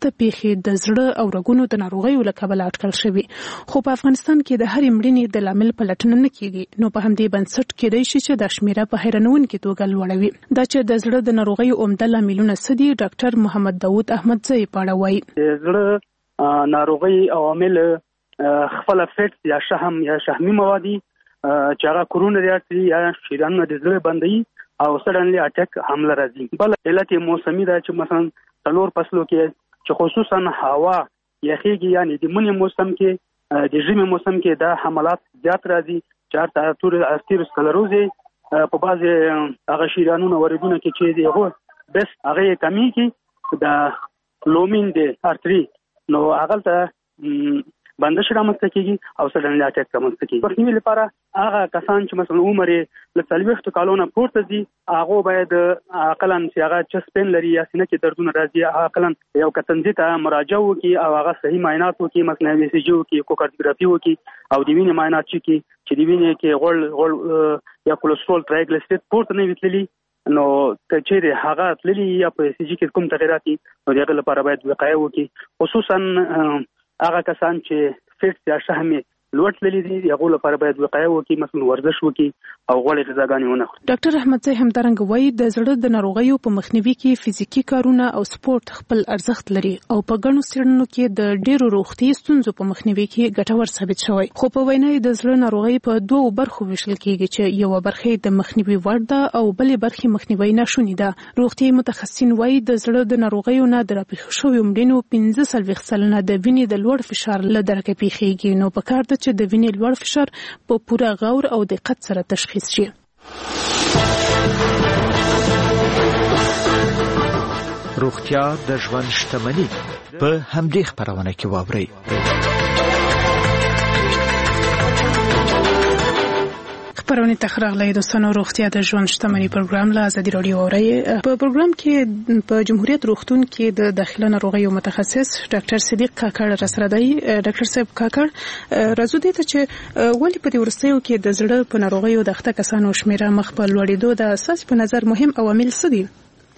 زیاته پیښې د زړه او رګونو د ناروغیو له کبله اټکل شوي، خو په افغانستان کې د هرې مړینې د لامل پلټنه نه کیږي. نو په همدې بنسټ کېدای شي چې دا شمیره په حیرانونکې توګه لوړوي. دا چې د زړه د ناروغیو عمده لاملونه څه دي، ډاکټر محمد داود احمدزی په اړه وایي. د زړه ناروغي عوامل خپل فټ یا شحم یا شحمي موادي چې هغه کورونري ارتري یا شریانونه د زړه بندي او سډنلی اٹیک حمله راځي. بل علت موسمي ده چې مثلا څلور فصلو کې چې خصوصا هوا یخېږي، یعنی د منی موسم کې د ژمي موسم کې دا حملات زیات راځي چې هر تور ارتریوسکلروزي په بعض هغه شریانونه وردونه کې چې دغه بس هغه کمی کې د لومین د ارتري نو هغه ته بندش رامنځته کیږي او سډنلی اٹیک رامنځته کیږي. مخنیوي لپاره هغه کسان چې مثلا عمر یې له څلوېښتو کالونو پورته دي هغه باید عقلاً چې هغه چست پین لري یا سینه کې دردونه راځي هغه عقلاً یو کتنځي ته مراجعه وکړي او هغه صحیح معاینات وکړي، مثلا ای سی جی وکړي، کوکارډیوګرافي وکړي او د وینې معاینات وکړي چې د وینې کې غوړ غوړ یا کولېسترول ټرایګلیسیراید پورته نه وي تللي. نو که چیرې هغه تللي یا په ای سی جی کې کوم تغیرات دي نو د هغه لپاره باید وقایه وکړي، خصوصا هغه کسان چې فټ یا شحمي لوړ تللي دي هغه لپاره باید وقایه وکړي، مثلا ورزش وکړي او غوړې غذاګانې ونه خوري. ډاکټر احمدزی همدارنګه وایي د زړه د ناروغیو په مخنیوي کې فزیکي کارونه او سپورت خپل ارزښت لري او په ګڼو څېړنو کې د ډېرو روغتیايي ستونزو په مخنیوي کې ګټور ثابت شوی. خو په وینا د زړه ناروغي په دوو برخو ویشل کېږي چې یو برخه د مخنیوي وړ ده او بلې برخه مخنیوي ناشونې ده. روغتیايي متخصصین وایي د زړه د ناروغیو نه د راپېښو شویو مړینو پنځه څلوېښت سلنه د وینې د لوړ فشار له درکه پیښیږي. نو پکار ده چې د وینې لوړ فشار په پوره غور او دقت سره تشخیص شي. روغتیا د ژوند شتمني په همدې خبرونه کې واورئ. خبرونه تخراغلی دوستانو، روغتیا د ژوند شتمني پروګرام له ازادي رادیو اوري. په پروګرام کې په جمهوریت روغتون کې د داخله ناروغیو متخصص ډاکټر صدیق کاکړ راسره دی. ډاکټر صاحب کاکړ، راځو دې ته چې ولې په دې ورستیو کې د زړه په ناروغیو د اخته کسانو شمیره مخ په لوړېدو د اساس په نظر مهم عوامل څه دي؟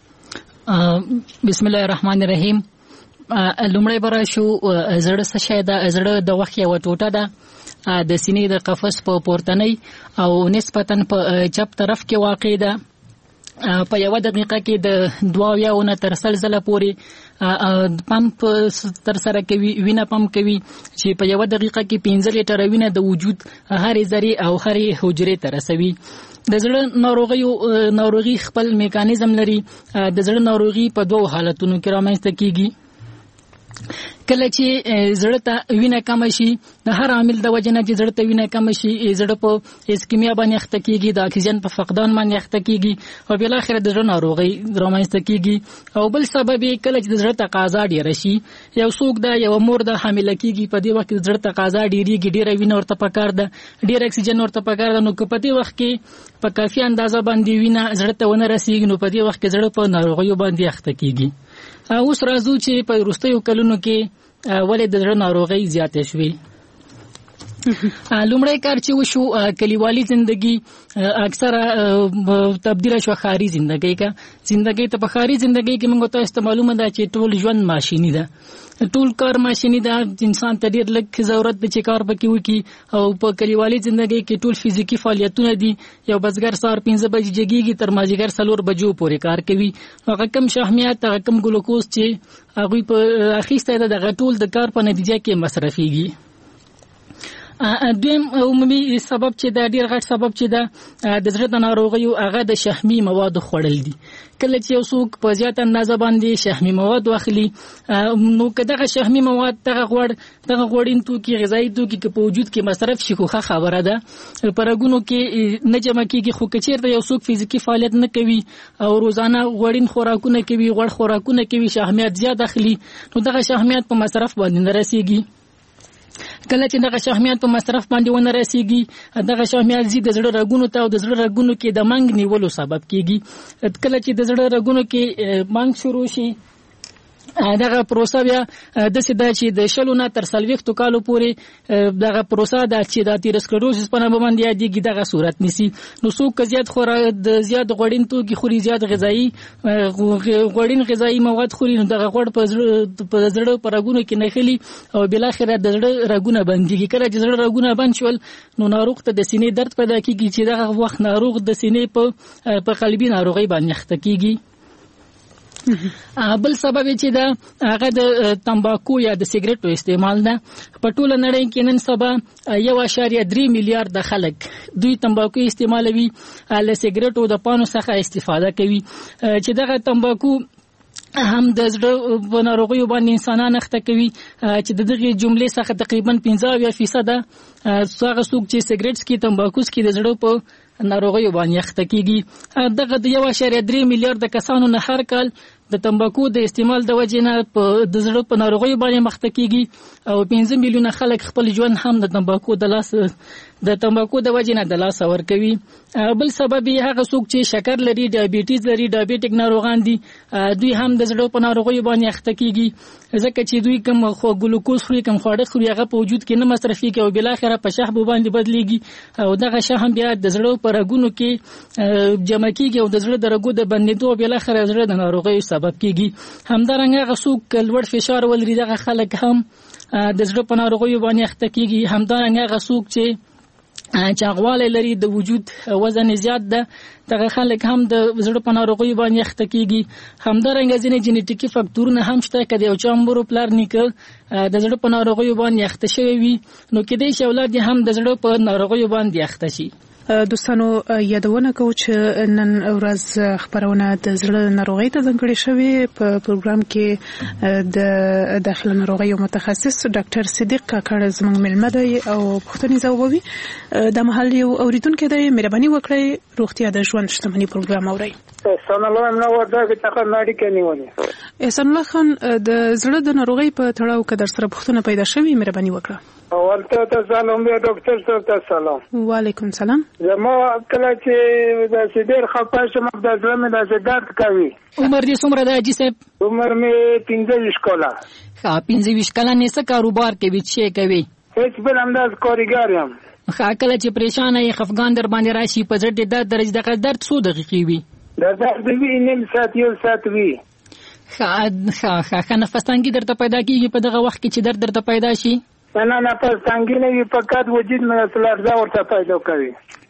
بسم الله الرحمن الرحیم. لومړی به راشو زړه څه شی ده. زړه د وخت یوه ټوټه ده د سینې د قفس په پورتنۍ او نسبتاً په چپ طرف کې واقع ده. په یوه دقیقه کې د دوه اویاو نه تر سل ځله پورې پمپ تر سره کوي، وینه پمپ کوي چې په یوه دقیقه کې پنځه لیټره وینه د وجود هرې ذرې او هرې حجرې ته رسوي. د زړه ناروغیو ناروغي خپل میکانیزم لري. د زړه ناروغي په دوو حالتونو کې رامنځته کیږي. کله چې زړه ته وینه کم شي د هر عامل د وجه نه چې زړه ته وینه کم شي زړه په اسکیمیا باندې اخته کیږي، د اکسیجن په فقدان باندې اخته کیږي او بل اخر د زړه ناروغي رامنځته کیږي. او بل سبب یې کله چې د زړه تقاضا ډیره شي، یو څوک د یو مور د حامله کیږي په دې وخت کې زړه تقاضا ډیریږي، ډیره وینه ورته پکار ده، ډیر اکسیجن ورته پکار ده. نو که په دې وخت کې په کافي اندازه باندې وینه زړه ته ونه رسیږي نو په دې وخت کې زړه په ناروغیو باندې اخته کیږي. اوس راځو چې په وروستیو کلونو کې ولې د زړه ناروغۍ زیاتې شوې. لومړی کار چې وشو کلیوالي زندگی اکثره تبدیل شو ښاري زندگی کا. زندگی ته په ښاري زندگی کې موږ ته معلومه ده چې ټول ژوند ماشیني ده، ټول کار ماشیني ده، انسان ته ډیر لږ ضرورت دی چې کار پکې وکړي. او په کلیوالي زندگی کې ټول فزیکی فعالیتونه دي. یو بزګر سهار پنځه بجې جګیږي تر مازدیګر څلور بجو پورې کار کوي. هغه کم شحمیات، هغه کم ګلوکوز چې هغوی په اخیستی ده دغه ټول د کار په نتیجه کې مصرفیږي. دویم عمومي سبب چې دا ډیر غټ سبب چې دا د زړه د ناروغیو هغه د شحمي موادو خوړل دي. کله چې یو څوک په زیات اندازه باندې شحمي مواد واخلي نو که دغه شحمي مواد دغه غوړ دغه غوړین توکي غذایي توکي که په وجود کې مصرف شي خو ښه خبره ده، په رګونو کې نه جمع کېږي. خو که چېرته یو څوک فزیکي فعالیت نه کوي او روزانه غوړین خوراکونه کوي، غوړ خوراکونه کوي، شحمیات زیات اخلي نو دغه شحمیات په مصرف باندې نه رسیږي. کله چې دغه شحمیات په مصرف باندې ونه رسیږي دغه شحمیات زی د زړه رګونو ته او د زړه رګونو کې د منګ نیولو سبب کیږي. کله چې د زړه رګونو کې منګ شروع شي دغه پروسه بیا د سیده چې د شلو نه تر سلويختو کالو پورې دغه پروسه د چې د تیروسکلروسس په نامه باندې یادېږي دغه صورت نیسي. نو څوک زیات خورا د زیات غوړین توکي خوري، زیات غذایی غوړین غذایی مواد خوري، نو دغه غوړ په زړه په رګونو کې نخلي او بل اخر د زړه رګونه بنديږي. کله چې زړه رګونه بند شول نو ناروغ ته د سینې درد پیدا کیږي چې دغه وخت ناروغ د سینې په په قلبي ناروغي باندې اخته کیږي. بل سبب چې دا هغه د تمباکو یا د سیګریټو استعمال ده. په ټوله نړۍ کې نن سبا یو اشاریه درې میلیارډ خلک دوی تمباکو استعمالوي، له سیګریټو د پانو څخه استفاده کوي چې دغه تمباکو هم د زړه په ناروغیو باندې انسانان اخته کوي چې دغه جملې څخه تقریبا پنځه فیصد هغه څوک چې سیګریټ سکي تمباکو سکي د زړه په ناروغیو باندې اخته کیږي. دغه د یو اشاریه درې میلیارډ کسانو نه هر کال د تمباکو د استعمال د وجې نه په د زړه په ناروغیو باندې مخته کیږي او پنځه میلیونه خلک خپل ژوند هم د تمباکو د لاس د تمباکو د وجې نه د لاس ورکوي. بل سبب یې هغه څوک چې شکر لري، ډایبټیز لري، ډایبټیک ناروغان دي، دوی هم د زړه په ناروغیو باندې اخته کیږي ځکه چې دوی کوم خو ګلوکوز خوري، کوم خواړه خوري هغه په وجود کې نه مصرفي کوي او بل اخر په شحم باندې بدليږي او دغه شحم بیا د زړه په رګونو کې جمع کیږي او د زړه د رګو د بندېدو بل اخر زړه د ناروغیو سبب کیږي. همدارنګه هغه څوک لوړ فشار ولري دغه خلک هم د زړه په ناروغیو باندې اخته کیږي. همدارنګه هغه څوک چې چاغوالی لري، د وجود وزن زیات ده، دغه خلک هم د زړه په ناروغیو باندې اخته کیږي. همدارنګه ځینې جینیټیکي فاکتورونه هم شته که د یو چا مور پلار نیکه د زړه په ناروغیو باندې اخته شوی وي نو کېدای شي اولاد یې هم د زړه په ناروغیو باندې اخته شي. دوستانو یادونه کوم چې نن ورځ خبرونه د زړه ناروغۍ ته ځانګړې شوې. په پروګرام کې د داخله ناروغیو متخصص ډاکټر صدیق کاکړ زموږ مېلمه دی او پوښتنې ځوابوي. د محل یو اوریدونکو دی، مهرباني وکړئ روغتیا د ژوند شتمنۍ پروګرام اورئ. احسان الله امنا ورته کې تاسو ناړي کې نیولې. احسان الله خان د زړه د ناروغۍ په تړاو کې در سره پوښتنه پیدا شوې، مهرباني وکړه. ورته ته سلام بیا ډاکټر صاحب ته سلام. وعلیکم سلام. زما کله چې د سیدر خپه شم د زړه مې د درد کوي. عمر دې څومره دی حاجي صاحب؟ عمر مې پنځه ویشت کاله. ښه پنځه ویشت کاله نه څه کاروبار کوي، څه کوي؟ هیڅ بل همداس کارګر یم. ښه کله چې پریشان یې خفګان در باندې راشي په زړه د درد دغه درد څو دقیقې وي؟ د درد وی نیم ساعت یو ساعت وي. ښه ښه ښه نفس تنګي درته پیدا کیږي په دغه وخت کې چې درد درته پیدا شي؟ نه نفس تنګي نه وي، فقط وجود مې لړزه ورته پیدا کوي.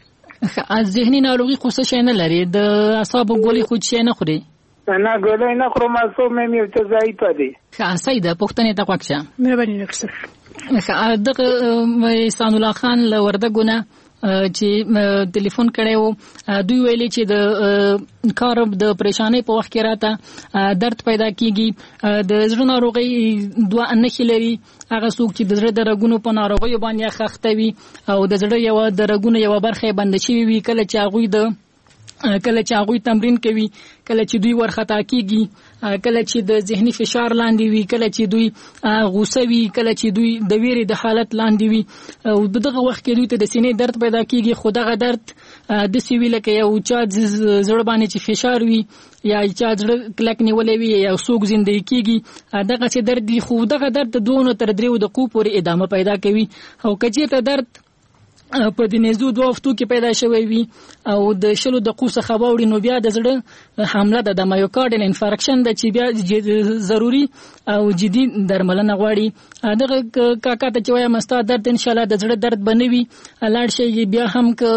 ذهني ناروغي خو څه شی نه لري، د اعصابو ګولۍ خو شی نه خوري؟ نه ګولۍ نه خورم، اعصاب مې یو څه ضعیفه دي. ښه صحیح ده، پوښتنې ته غوږ شه. مهرباني وکړئ. دغه احسان الله خان له وردګو نه چې ټلیفون کړی و، دوی ویلي چې د کار د پریشانۍ په وخت کې راته درد پیدا کیږي. د زړه ناروغۍ دوه نښې لري، هغه څوک چې د زړه د رګونو په ناروغیو باندې اخته وي او د زړه یو د رګونو یو برخه بنده شوی وي، کله چې هغوی د کله چې هغوی تمرین کوي، کله چې دوی ورخطا کیږي، کله چې د ذهني فشار لاندې وي، کله چې دوی غوسه وي، کله چې دوی د ویرې د حالت لاندې وي او دغه وخت کې دوی ته د سینې درد پیدا کیږي. خو دغه درد داسې وي لکه یو چا زړه باندې چې فشار وي یا چا زړه کلک نیولی وي یا څوک زندګي کیږي، دغسې درد دي. خو دغه درد د دوه تر دریو دقیقو پورې ادامه پیدا کوي او که چېرته درد په د نزدو دوه هفتو کې پیدا شوی وي او د شلو دقیقو څخه واوړي نو بیا د زړه حمله ده، د مایوکارډل انفارکشن ده چې بیا ضروري او جدي درملنه غواړي. دغه کاکا ته چې وایم ستا درد انشاءالله د زړه درد به نه وي، لاړ شئ بیا هم که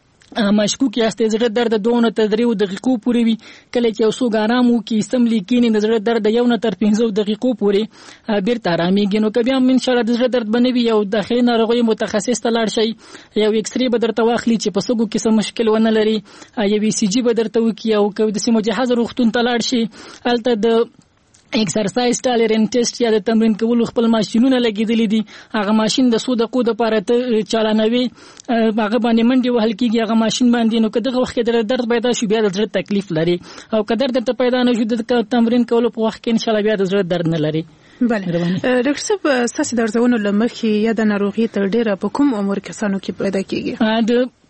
مشکوک یاست زړه درد دوه تر دریو دقیقو پورې وي، کله چې یو څوک آرام وکړي سملي کینې د زړه درد یو نه تر پنځو دقیقو پورې بیرته آرامېږي. نو که بیا هم انشاءالله د زړه درد به نه وي، یو داخلي ناروغیو متخصص ته لاړ شئ، یو ایکس رې به درته واخلي چې په سږو کې څه مشکل ونه لري، یو ای سی جي به درته وکړي او که د مجهز روغتون ته لاړ شي هلته د ایکسرسایز ټالرنټ ټیسټ یا د تمرین کولو خپل ماشینونه لګېدلي دي، هغه ماشین د څو دقیقو دپاره ته چالانوي، هغه باندې منډې وهل کېږي هغه ماشین باندې. نو که دغه وخت کې د درد پیدا شو بیا د زړه تکلیف لري او که درد درته پیدا نه شو د تمرین کولو په وخت کې انشاءالله بیا د زړه درد نه لري. بله ډاکټر صاحب، ستاسو د ارزونو له مخې یا د ناروغۍ تر ډېره په کوم عمر کسانو کې پیدا کیږي؟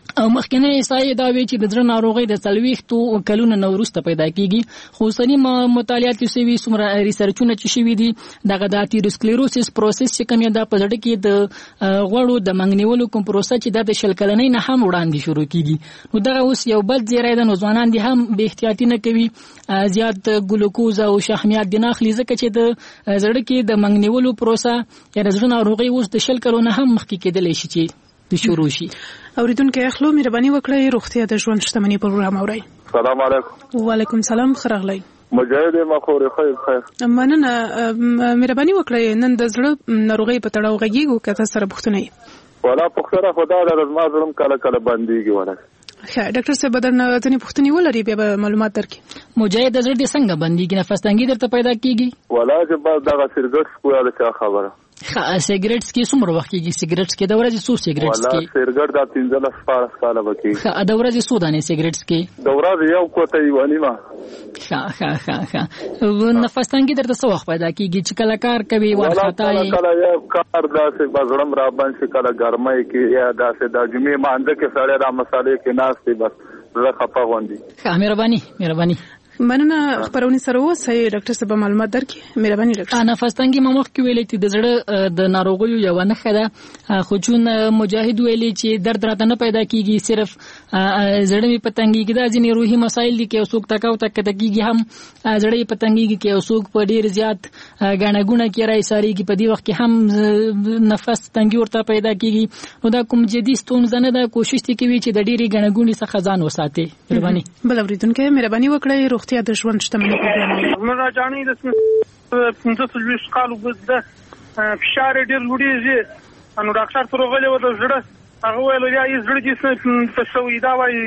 او مخکنه احصایې دا وی چې د زړه ناروغي د څلوېښتو کلونو نه وروسته پیدا کیږي خو اوسني مطالعات کې شوي څومره ریسرچونه چې شوي دي دغه د اټیروسکلیروسس پروسس چې کوم دا په زړه کې د غوړو د منګنیولو کوم پروسه چې د شل کلنۍ نه هم وړاندې شروع کیږي نو دغه اوس یو بل زیری د نوځوانان دي هم به احتیاطي نه کوي زیات ګلوکوز او شحمیات د ناخلي ځکه چې د زړه کې د منګنیولو پروسه یا د زړه ناروغي اوس د شل کلونو هم مخکې کېدلی شي چې د شروع شي. اوریدونکو اخلو مهرباني وکړئ روغتیا د ژوند شتمنۍ پروګرام اورئ. سلام علیکم. وعلیکم سلام خراغلی. مجاهد مخور خیر خیر. مننه مهرباني وکړئ نن د زړه ناروغي په تړاو غږیږو که تاسو سره پوښتنه ولا پوښتنه خدا د زما زړم کله کله باندېږي ولا. ښه ډاکټر صاحب بدرنه ځنې پوښتنې ولري بیا معلومات درکې. مجاهد د زړه څنګه باندېږي نفس تنګي درته پیدا کیږي؟ ولا چې بعد دغه سرګټ کوله څه خبره. ښه سیګریټس کې څومره وخت کېږي سیګریټس کې د ورځې څو سیګریټس کې؟ ولا سیګریټ د پنځلس شپاړس کاله وکړي. ښه د ورځې څو دانې سیګریټس کې؟ د ورځې یو کوټه یو نیمه. ښه ښه ښه ښه نفس تنګي درته څه وخت پیدا کېږي چې کله کار کوي وارخطا یې؟ کله یو کار داسې بزړم را باندې کله ګرمۍ کې یا داسې د جمعې مانځه کې سړی را مسالې کې ناست دی بس زه خپه غوندي. ښه مهرباني مهرباني. مننه خبرونه سره اوسئ ډاکټر صاحب معلومات درکې مهرباني ډاکټر. نفس تنګي ما مخکې ویلې چې د زړه د ناروغیو یو نښه ده خو چون مجاهد ویلې چې درد راته نه پیدا کیږي صرف زړه می پتنګي کې دا ځینې روحي مسایل دي کې اوسوک تکاو تک کېږي هم زړه یې پتنګي کې اوسوک په ډیر زیات غاڼګونه کې راي ساري کې په دې وخت کې هم نفس تنګي ورته پیدا کیږي نو دا کوم جدي ستونزه نه ده کوشش دې کوي چې د ډیرې غاڼګونې څخه ځان وساتي. مهرباني. بل اوریدونکو مهرباني وکړئ روغتیا د ژوند شتمنۍ پروګرام. مړه جانې د پنځه څلوېښت کالو د فشار ډېر لوړېږي نو ډاکټر سره غلی و د زړه هغه ویل یا یې زړه کې څه شوي دا وایي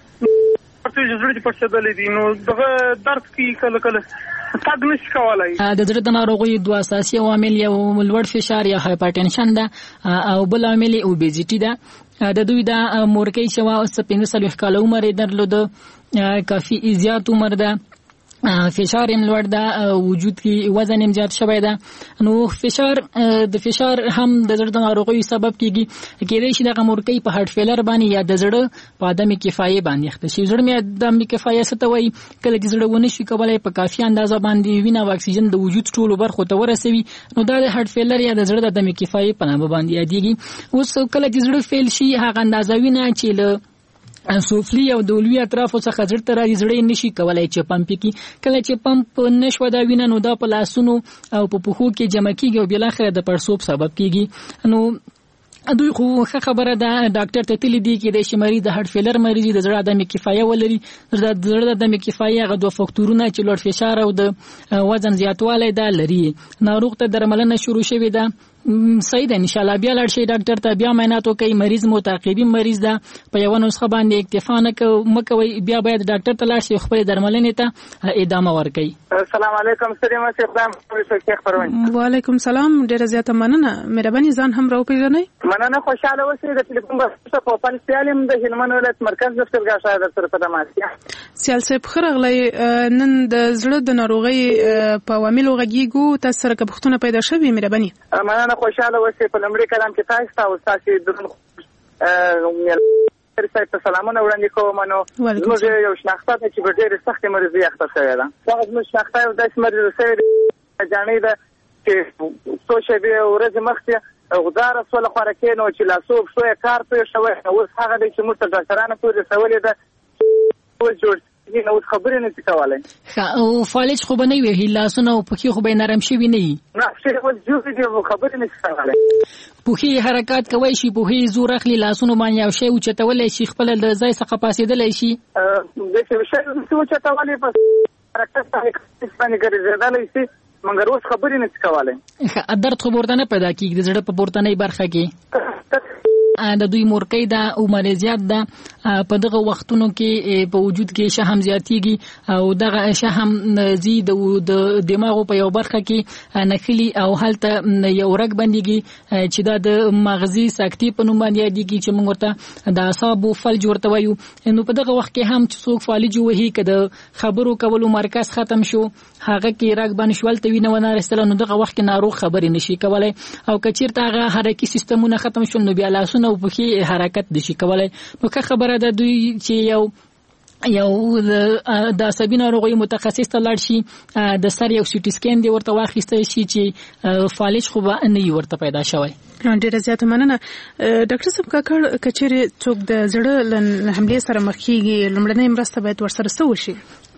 زړه دې پړسېدلی دي نو دغه درد کوي کله کله تګ نشي کولی. د زړه د ناروغیو دوه اساسي عوامل یو لوړ فشار یا هایپرټنشن ده او بل عامل یې اوبیزیټي ده. د دوی د مورکۍ شوه اوس پنځه څلوېښت کاله عمر یې درلوده کافي زیات عمر ده فشار هم لوړ ده وجود کې وزن هم زیات شوی ده نو فشار د فشار هم د زړه د ناروغیو سبب کیږي کېدای شي دغه مورکۍ په هارت فیلر باندې یا د زړه په عدم کفایه باندې اخته شي. زړه مې عدم کفایه څه ته وایي کله چې زړه ونه شي کولی په کافي اندازه باندې وینه او اکسیجن د وجود ټولو برخو ته ورسوي نو دا د هارت فیلر یا د زړه د عدم کفایه په نامه باندې یادېږي. اوس کله چې زړه فیل شي هغه اندازه وینه چې له سوفلی او د اولوي اطرافو څخه زړه ته راځي زړه نشي کولای چې پمپ کی کله چې پمپ نشو دا وینه نو دا په لاسونو او په پښو کې جمع کیږي او بل اخر د پړسوب سبب کیږي. نو دوی خو ښه خبره ده ډاکټر ته تللی دی کې د شي مریض د هارت فیلر مریض د زړه عدم کفایه ولري د زړه د عدم کفایه غو دوه فاکتورونه چې لوړ فشار او د وزن زیاتوالی ده لري. ناروغ ته درملنه شروع شوې ده صحیح ده ان شاء الله بیا لاړ شي ډاکټر ته بیا معاینات وکړي مریض متعقبي مریض ده په یو نسخه باندې اکتفا نه مکوي بیا باید ډاکټر ته لاړ شي خپل درملنې ته ادامه ورکړي. السلام علیکم ستړي مشه ابراهیم شیخ پروین. وعلیکم سلام ډیره زیاته مننه مهرباني ځان هم راو پیژنئ. مننه خوشاله اوسئ د ټلیفون بس په پال سیالم د هلمند ولایت مرکز دفترګاه شاهد سره په دماسیا. سیال صاحب خرغلی نن د زړه د ناروغي په عواملو غږیږو تاسو سره پوښتنه پیدا شوې مهرباني. مننه خوشاله اوسئ په لمړي کلام کې تاسو او تاسو درن ته سلامونه وړاندې کوم نو زموږ یو شناخته چې په ډېر سخت مرزي اخته شوی ده هغه زموږ شناخته یو داسې مرزي شوی جانې ده چې څو شېبې ورځې مخکې غداره سوله خوراکې نو چې لاسو شوی کار پرې شوی اوس هغه دی چې موږ ته ډاکټرانو پورې رسولې ده اوس جوړ نو اوس خبرې نه شي کولی. ښه او فالج خو به نه وي لاسونه او پښې خو به یې نرم شوي نه وي. نه پښې اوس جوړې دي خبرې نه شي کولی. پښې حرکات کولی شي پښې زور اخلي لاسونو باندې یو شی اوچتولی شي خپله د ځای څخه پاڅېدلی شي. داسې شی اوچتولی په حرکت باندې ګرځېدلی شي مګر اوس خبرې نه شي کولی. درد خو ورته نه پیدا کېږي د زړه په پورتنۍ برخه کې د دوی مورکۍ ده عمر زیات ده په دغه وختونو کې په وجود کې شحم زیاتېږي او دغه شحم زی د دماغو په یو برخه کې نښلي او هلته یو رګ بندېږي چې دا د مغزي ساکتي په نوم باندې یادېږي چې موږ ورته د اعصابو فلج ورته وایو. نو په دغه وخت کې هم چې څوک فالج وهي که د خبرو کولو مرکز ختم شو هغه کې رګ باندې شول ته وینه ونه رسېدله نو دغه وخت کې ناروغ خبرې نشي کولی او که چېرته هغه حرکي سیستمونه ختم شول نو بیا لاسونه لاسونه او پښې حرکت نشي کولای. نو که خبره ده دوی چې یو یو د عصبي ناروغیو متخصص ته لاړ شي، د سر یو سي ټي سکین دی ورته واخیستل شي چې فالج خو به نه ورته پیدا شوی. ډیره زیاته مننه ډاکټر صاحب. کاکړ کچېرې څوک د زړه له حملې سره مخ کیږي لومړنۍ مرسته باید ورسره څه وشي؟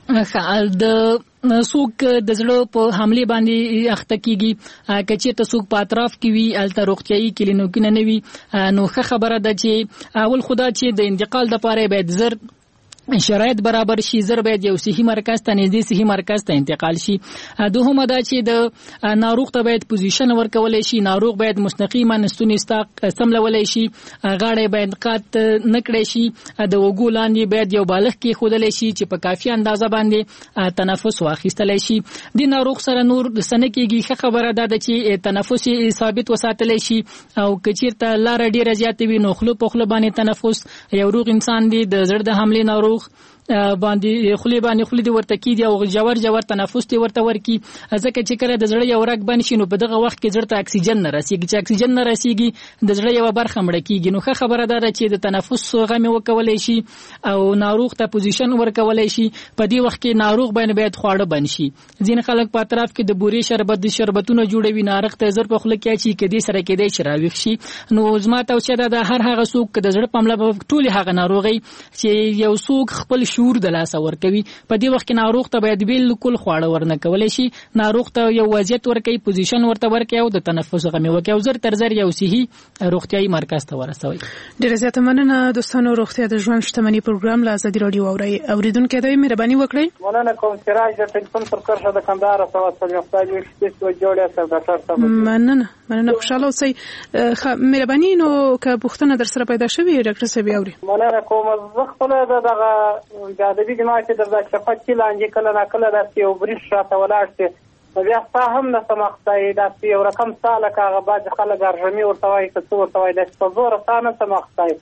د څوک د زړه په حمله باندې اخته کیږي کچې ته څوک په اطراف کې وي الته روغتيایي کلینیکونه نه وي، نو ښه خبره ده چې اول خدا چې د انتقال د پاره باید زر شرایط برابر شي، زر باید یو صحي مرکز ته نږدې صحي مرکز ته انتقال شي. دوهمه دا چې د ناروغ ته باید پوزیشن ورکولای شي، ناروغ باید مستقیما نستونی استاق سملولای شي، غاړه باید قات نکړي شي، د وګو لاندې باید یو بالغ کې خودلای شي چې په کافي اندازه باندې تنفس واخیستلای شي. د ناروغ سره نور د سنه کېږي ښه خبره ده چې تنفس ثابت وساتلای شي، او کچیرته لار ډیره زیات وي نو خلو په خلو باندې تنفس یو روغ انسان دی د زړه د حمله ناروغ باندې خلی باندې خلی دی ورته کیږي او جوړ جوړ تنفس دی ورته ورکی، ځکه چې کله د زړه یو رګ بند شي نو په دغه وخت کې زړه ته اکسیجن نه رسیږي، چې اکسیجن نه رسیږي د زړه یو برخه مړه کیږي. نو ښه خبره ده چې د تنفس غم وکولای شي او ناروغ ته پوزیشن ورکولای شي. په دې وخت کې ناروغ باندې باید خواړه بند شي. ځین خلک په اطراف کې د بوري شربت د شربتونو جوړوي، ناروغ ته زر په خله کې چې کدي سره کېدای شي راويخ شي. نو زما توصیه ده هر هغه څوک د زړه په حمله ټول هغه ناروغي چې یو څوک خپل شعور د لاس ورکوي په دې وخت کې ناروغ ته باید بالکل خواړه ورنه کولای شي، ناروغ ته یو وضعیت ورکوي، پوزیشن ورته ورکوي او د تنفس غمي ورکوي او زر تر زر یو صحي روغتيایي مرکز ته ورسوي. ډیره زیاته مننه دوستانو. روغتیا د ژوند شتمنۍ پروګرام له ازادي رادیو اوري اوریدونکو ته مهرباني وکړئ. مننه کوم سراج د ټلیفون پر کرښه د کندهار څخه سلام خدای دې ستاسو جوړه سره ډاکټر صاحب. مننه مننه خوشاله اوسئ. مهرباني نو که پوښتنه در سره پیدا شوي ډاکټر صاحب اوري. مننه کوم زه خپل دغه د ادبي جماعت د ځکه چې لاندې کله نه کله داسې یو بریښ راته ولاړ شي بیا ستا هم نه سمختای داسې یو رقم ستا لکه هغه بعضې خلک ارژمي ورته وایي که څه ورته وایي داسې په زوره ستا نه سمختای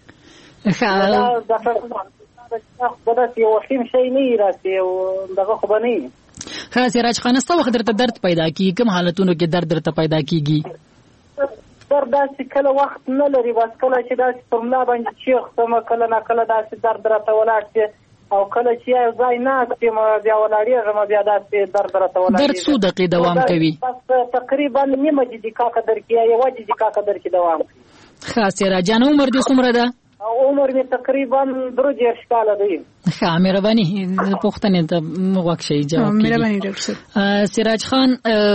به داسې یو وخیم شی نه وي راسې یو دغه خو به نه وي. ښه سراج خانه ستا وخت درته درد پیدا کېږي کوم حالتونو کې درد درته پیدا کېږي؟ درد داسې کله وخت نه لري، بس کله چې داسې پر ملا باندې چیغ سمه کله نه کله داسې درد راته ولاړ شي او کله چې یو ځای ناست یم بیا ولاړېږم بیا داسې درد راته ولاړېږي. درد څو دقیقې دوام کوي؟ بس تقریبا نیمه دقیقه قدر کې یا یوه دقیقه قدر کې دوام کوي. ښه سراجان عمر دې څومره ده؟ عمر مې تقریبا درې دېرش کاله دی. ښه مهرباني پوښتنې ته غوږ شئ جواب کړئ. مهرباني ډاکټر صاحب. سراج خان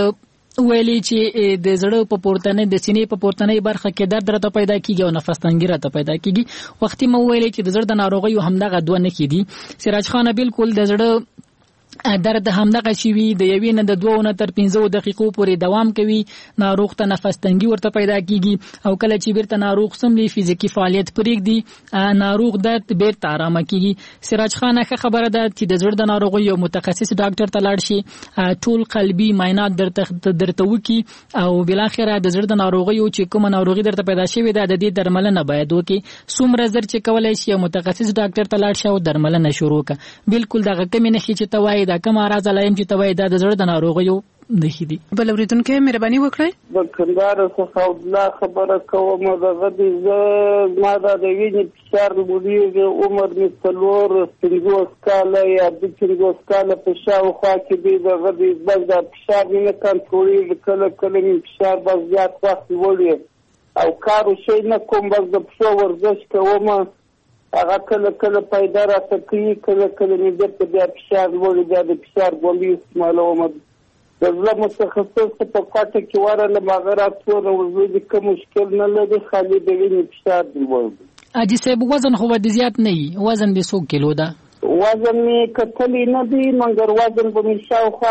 ویلي چې د زړه په پورتنۍ د سینې په پورتنۍ برخه کې درد راته پیدا کیږي او نفس تنګي راته پیدا کیږي. وختي مو ویلي چې د زړه د ناروغیو همدغه دوه نښې دي. سراج خان بالکل د زړه درد همدغه شي وي د یوې نه د دوه نه تر پنځو دقیقو پورې دوام کوي، ناروغ ته نفس تنګي ورته پیدا کیږي او کله چې بیرته ناروغ سملی فزیکی فعالیت پرېږدي ناروغ درد بیرته آرامه کیږي. سراج خان ښه خبره ده چې د زړه د ناروغیو یو متخصص ډاکټر ته لاړ شي، ټول قلبي معاینات درته درته وکي او بالاخره د زړه د ناروغیو چې کومه ناروغي درته پیدا شوې ده د دې درملنه باید وکي. څومره زر چې کولای شي یو متخصص ډاکټر ته لاړ شي او درملنه شروع کړه. بالکل دغه کمی نښې چې ته وایې دا کوم اراز علایم چې ته وایې دا د زړه د ناروغیو نښې دي. بل اورېدونکی مهرباني وکړئ. د کندهار څخه عبدالله خبره کوم. دغه دې زه زما دا د وینې فشار لوړېږي، عمر مې څلور پنځوس کاله یا دوه پنځوس کاله په شاوخوا کې دی. دغه دې بس دا فشار مې نه کنټرولېږي، کله کله مې فشار بس زیات وخت لوړ او کار شی نه کوم، بس د پښو ورزش کوم هغه کله کله پیدا راته کوي، کله کله مې بېرته بیا فشار لوړ بیا د فشار ګولۍ استعمالوم. د زړه متخصص ته په کوټه کې ورغلم، هغه راته وویل که مشکل نه لري خالي د وینې فشار دې لوړ دی. حاجي صاحب وزن خو به زیات نه وي، وزن دې څو کیلو ده؟ وزن مې کتلی نه دی مګر وزن به مې شاوخوا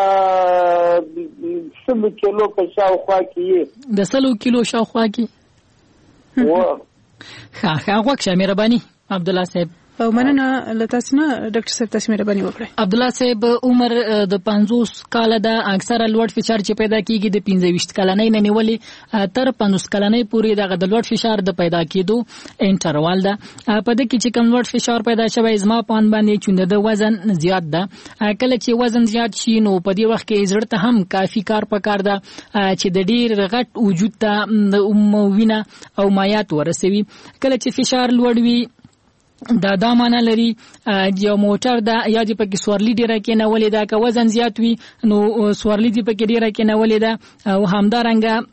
د سلو کیلو په شاوخوا کې یې. د سلو کیلو شاوخوا کې؟ ښه ښه غوږ شه مهرباني عبدالله صاحب. او مننه لتاسنه ډاکټر صاحب تاسو مهرباني وکړئ. عبد الله صاحب عمر د پنځوس کال د اکثره لوړ فشار چې پیدا کیږي د پنځه ویشت کلنۍ نه نیولې تر پنځوس کلنۍ پورې دغه د لوړ فشار د پیدا کېدو انټروال ده. په دې کې چې کوم لوړ فشار پیدا شوی زما پان باندې چونده د وزن زیات ده. کله چې وزن زیات شي نو په دې وخت کې زړه ته هم کافي کار پکار ده چې د ډیر غټ وجود ته وینه او مایات ورسوي. کله چې فشار لوړ وي دا دا معنا لري یو موټر دا یا د پکې سورلی ډیره کې نه ولې دا که وزن زیات وي نو سورلی دی پکې ډیره کې نه ولې دا او همدارنګه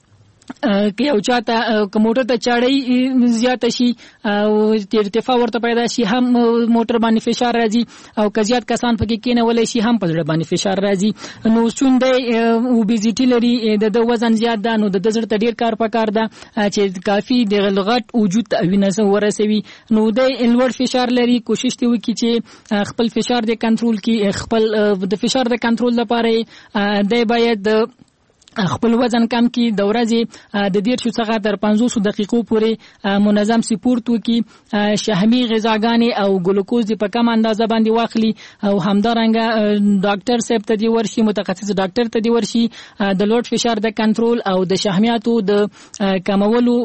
که یو چاته موټر ته چاړی زیات شي او ارتفاع ورته پیدا شي هم موټر باندې فشار راځي او که زیات کسان پکې کې نه ولې شي هم په زړه باندې فشار راځي. نو څومره اوبیزیټي لري د وزن زیات ده نو د زړه ته ډیر کار پکار ده چې کافي د غلغټ وجود وینځ ورسوي. نو د لوړ فشار لري کوشش دی وکړي چې خپل فشار د کنټرول کې خپل د فشار د کنټرول لپاره د باید خپل وزن کم کی د ورځې د ډیر شو څخه تر پنځوس دقیقو پورې منظم سپورت وکي، شحمي غذاګانې او ګلوکوز په کم اندازه باندې واخلي او همدارنګه ډاکټر صاحب ته دی ورشي، متخصص ډاکټر ته دی ورشي د لوړ فشار د کنټرول او د شحمیاتو د کمولو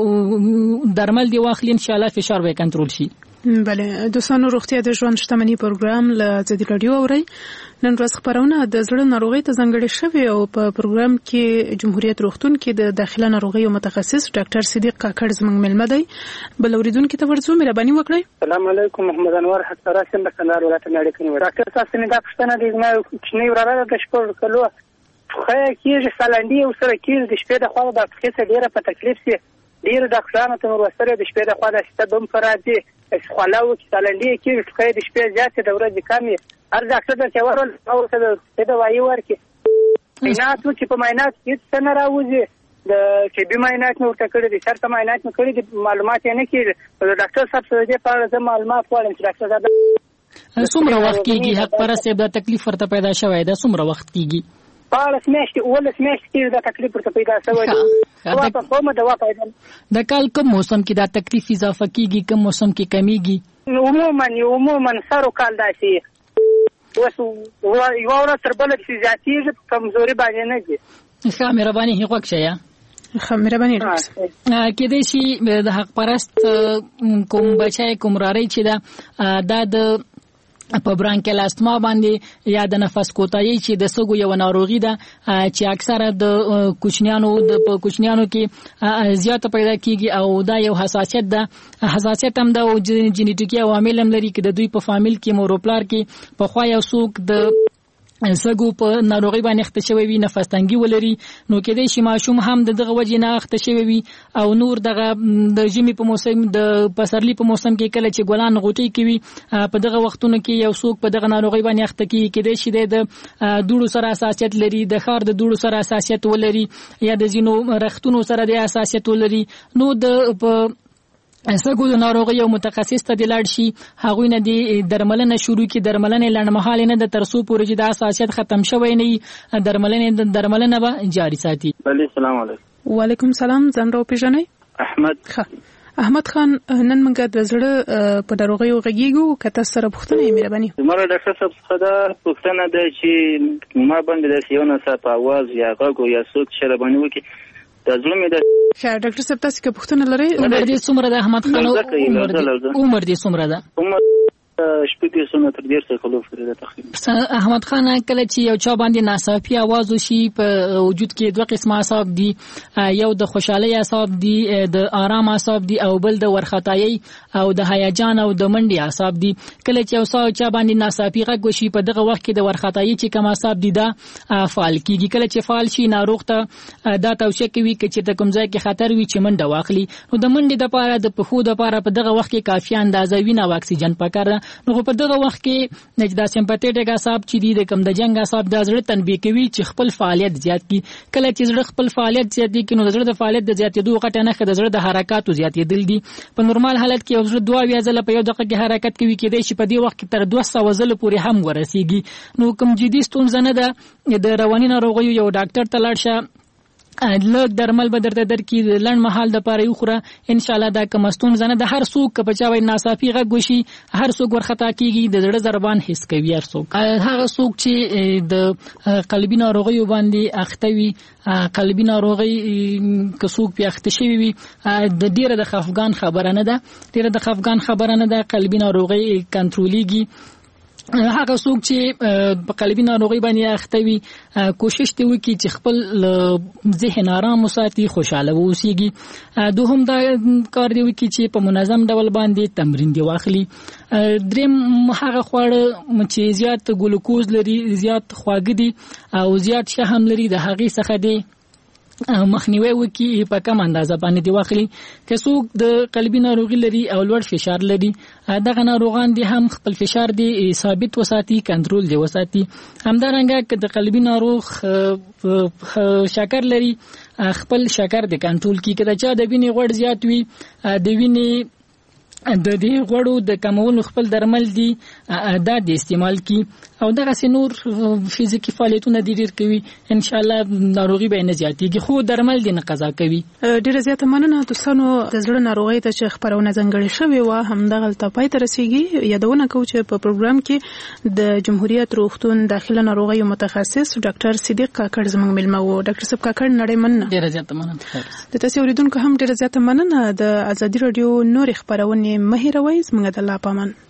درمل دی واخلي، ان شاء الله فشار به کنټرول شي. بله دوستانو، روغتیا د ژوند شتمنۍ پروګرام له زدي رادیو اوري. نن ورځ خبرونه د زړه ناروغۍ ته ځانګړې شوې او په پروګرام کې جمهوریت روغتون کې د داخله ناروغیو متخصص ډاکټر صدیق کاکړ زموږ ملمه دی. بل اوریدونکو ته ورځو مهرباني وکړئ. السلام علیکم، محمد انور حق راسم د کندهار ولایت نه اړیکې نیول. ډاکټر تاسو نه دا پښتنه دي زما کوچنی وراره د شپږ کلو خو کېږي سالندې او سره کېږي د شپې د خوا د خېسه ډیره په تکلیف سي ډیر ډاکټرانو ته ورسره د شپې د خوا د ستدوم فرادي خلاو چې سالندې کېږي خو د شپې زیاتې د ورځې کمې هر ډاکټر ته ورول او څه د دوايي ورکي مینات چې په مینات هیڅ څه راوځي د چې به مینات نو ورته کړی دي شرط مینات نو کړی دي معلومات نه کېږي د ډاکټر صاحب سره دې په اړه معلومات غواړم چې ډاکټر صاحب څومره وخت کېږي حق پرسته د تکلیف ورته پیدا شوی دا څومره وخت کېږي؟ پاله سمیشتي اول سمیشتي کې دا تکلیف ورته پیدا شوی دی او په کومه دوا پیدا د کال کوم موسم کې دا تکلیف اضافه کېږي کوم موسم کې کمیږي؟ عموما عموما سارو کال داسي وسو یو ورځ تر بل چې زیاتېږي کمزوري باندې نه دي. ښه مهرباني هیڅ وخت شیا ښه مهرباني کې دې شي د حق پرست کوم بچای کوم راري چې دا دا د په برانکل استما باندې یا د نفس کوتاهي چې د سګو یو ناروغي ده چې اکثره د کوچنیانو د په کوچنیانو کې زیاته پیدا کیږي او دا یو حساسیت ده. حساسیت هم د جینیټیکي عوامل هم لري چې د دوی په فامیل کې موروپلار کې په خوا یو څوک د سګو په ناروغي باندې اخته شوی وي، نفس تنګي ولري، نو کې د شماشوم هم دغه وجې نه اخته شوی وي او نور دغه د ژمي په موسم د پسرلی په موسم کې کله چې ګلان غوټي کوي په دغه وختونو کې یو څوک په دغه ناروغي باندې اخته کیږي کې د شیدې د دوړو سره حساسیت لري، د خار د دوړو سره حساسیت ولري یا د زینو رختونو سره د حساسیت ولري. نو د په سګو د ناروغي یو متخصص ته لاړ شي، هغوی نه دی درملنه شروع کی، درملنه لنډمهاله نه د ترسو پورې چې د حساسیت ختم شوی نه درملنه درملنه به جاری ساتي. السلام علیکم. وعلیکم السلام. ځان راو پیژنئ؟ احمد. احمد خان، نن موږ د زړه په ناروغیو غږیږو کته سره پوښتنه یې مهرباني. زموږ ډاکټر صاحب څخه دا پوښتنه ده چې ما باندې د سیونه صاحب आवाज یا غږ یا څوک چې باندې وکي دا ظلم ده. ښه ډاکټر صاحب تاسو کې پوښتنه لرئ؟ عمر دې څومره ده احمد خان؟ عمر دې څومره ده؟ عمر شپږ سنه تر ډیر څه کلو فريده تقریبا. احمد خان کله چې یو چا باندې ناڅاپي आवाज وشي په وجود کې دوه قسمه اعصاب دي، یو د خوشحالي اعصاب دي، د آرام اعصاب دي او بل د ورختایي او د هیجان او د منډي اعصاب دي. کله چې یو چا باندې ناڅاپي غږ وشي په دغه وخت کې د ورختایي چې کوم اعصاب دي دا فعال کیږي. کله چې فعال شي ناروغ ته دا توصیه کوي چې د کوم ځای کې خطر وي چې منډه واخلي. نو د منډې د پاره د پخو د پاره په دغه وخت کې کافي اندازه وینه او اکسیجن پکار ده. نو په دغه وخت کې نجدا سمپاتیټیک اعصاب چې دي د کوم د جنگ اعصاب د زړه تنبیه کوي چې خپل فعالیت زیات کړي. کله چې زړه خپل فعالیت زیات کړي نو د زړه د فعالیت د زیاتېدو غټه نښه د زړه د حرکاتو زیاتېدل دي. په نورمال حالت کې یو زړه دوه اویا ځله په یو دقیقه کې حرکت کوي، کېدای شي په دې وخت کې تر دوه سوه ځله پورې هم ورسیږي. نو کوم جدي ستونزه نه ده، د رواني ناروغیو یو ډاکټر ته لاړ شه لږ درمل به درته درکړي لنډ مهال دپاره یې وخوره انشاءالله دا که ستونزه نه ده. هر څوک که په چا باندې ناڅاپي غږ وشي هر څوک ورخطا کېږي د زړه ضربان حس کوي. هر څوک هغه څوک چې د قلبي ناروغیو باندې اخته وي قلبي ناروغي که څوک پې اخته شوي وي د ډېره د خفګان خبره نه ده ډېره د خفګان خبره نه ده. قلبي ناروغي کنټرولېږي. هغه څوک چې په قلبي ناروغي باندې اخته وي کوشش دی وکړي چې خپل ذهن آرام وساتي خوشاله واوسېږي. دوهم دا کار دی وکړي چې په منظم ډول باندې تمرین دی واخلي. دریم هغه خواړه چې زیات ګلوکوز لري زیات خواږه دي او زیات شحم لري د هغې څخه دی مخنیوي وکړي په کم اندازه باندې دی واخلي. که څوک د قلبي ناروغي لري او لوړ فشار لري دغه ناروغان دي هم خپل فشار دی ثابت وساتي کنټرول دی وساتي. همدارنګه که د قلبي ناروغ شکر لري خپل شکر دی کنټرول کړي. که د چا د وینې غوړ زیات وي د وینې د دې غوړو د کمولو خپل درمل دي دا د استعمال کی او دغه نور فزیکی فعالیتونه ډیر کوي ان شاء الله ناروغي به نه زیاتېږي خو درمل دي نه قضا کوي. ډیر زیات مننه دوستانو د زړه ناروغي ته چې خبرونه ځنګړې شوې و هم دغه تپای ته رسیدي. یادونه کوم چې په پروګرام کې د جمهوریت روغتون داخله ناروغي متخصص ډاکټر صدیق کاکړ زموږ ملما و. ډاکټر صاحب کاکړ نړۍ مننه. ډیر زیات مننه. د تاسو اوریدونکو هم ډیر زیات مننه. د ازادي رادیو نور خبرونه مهیروي زموږ د الله پامان.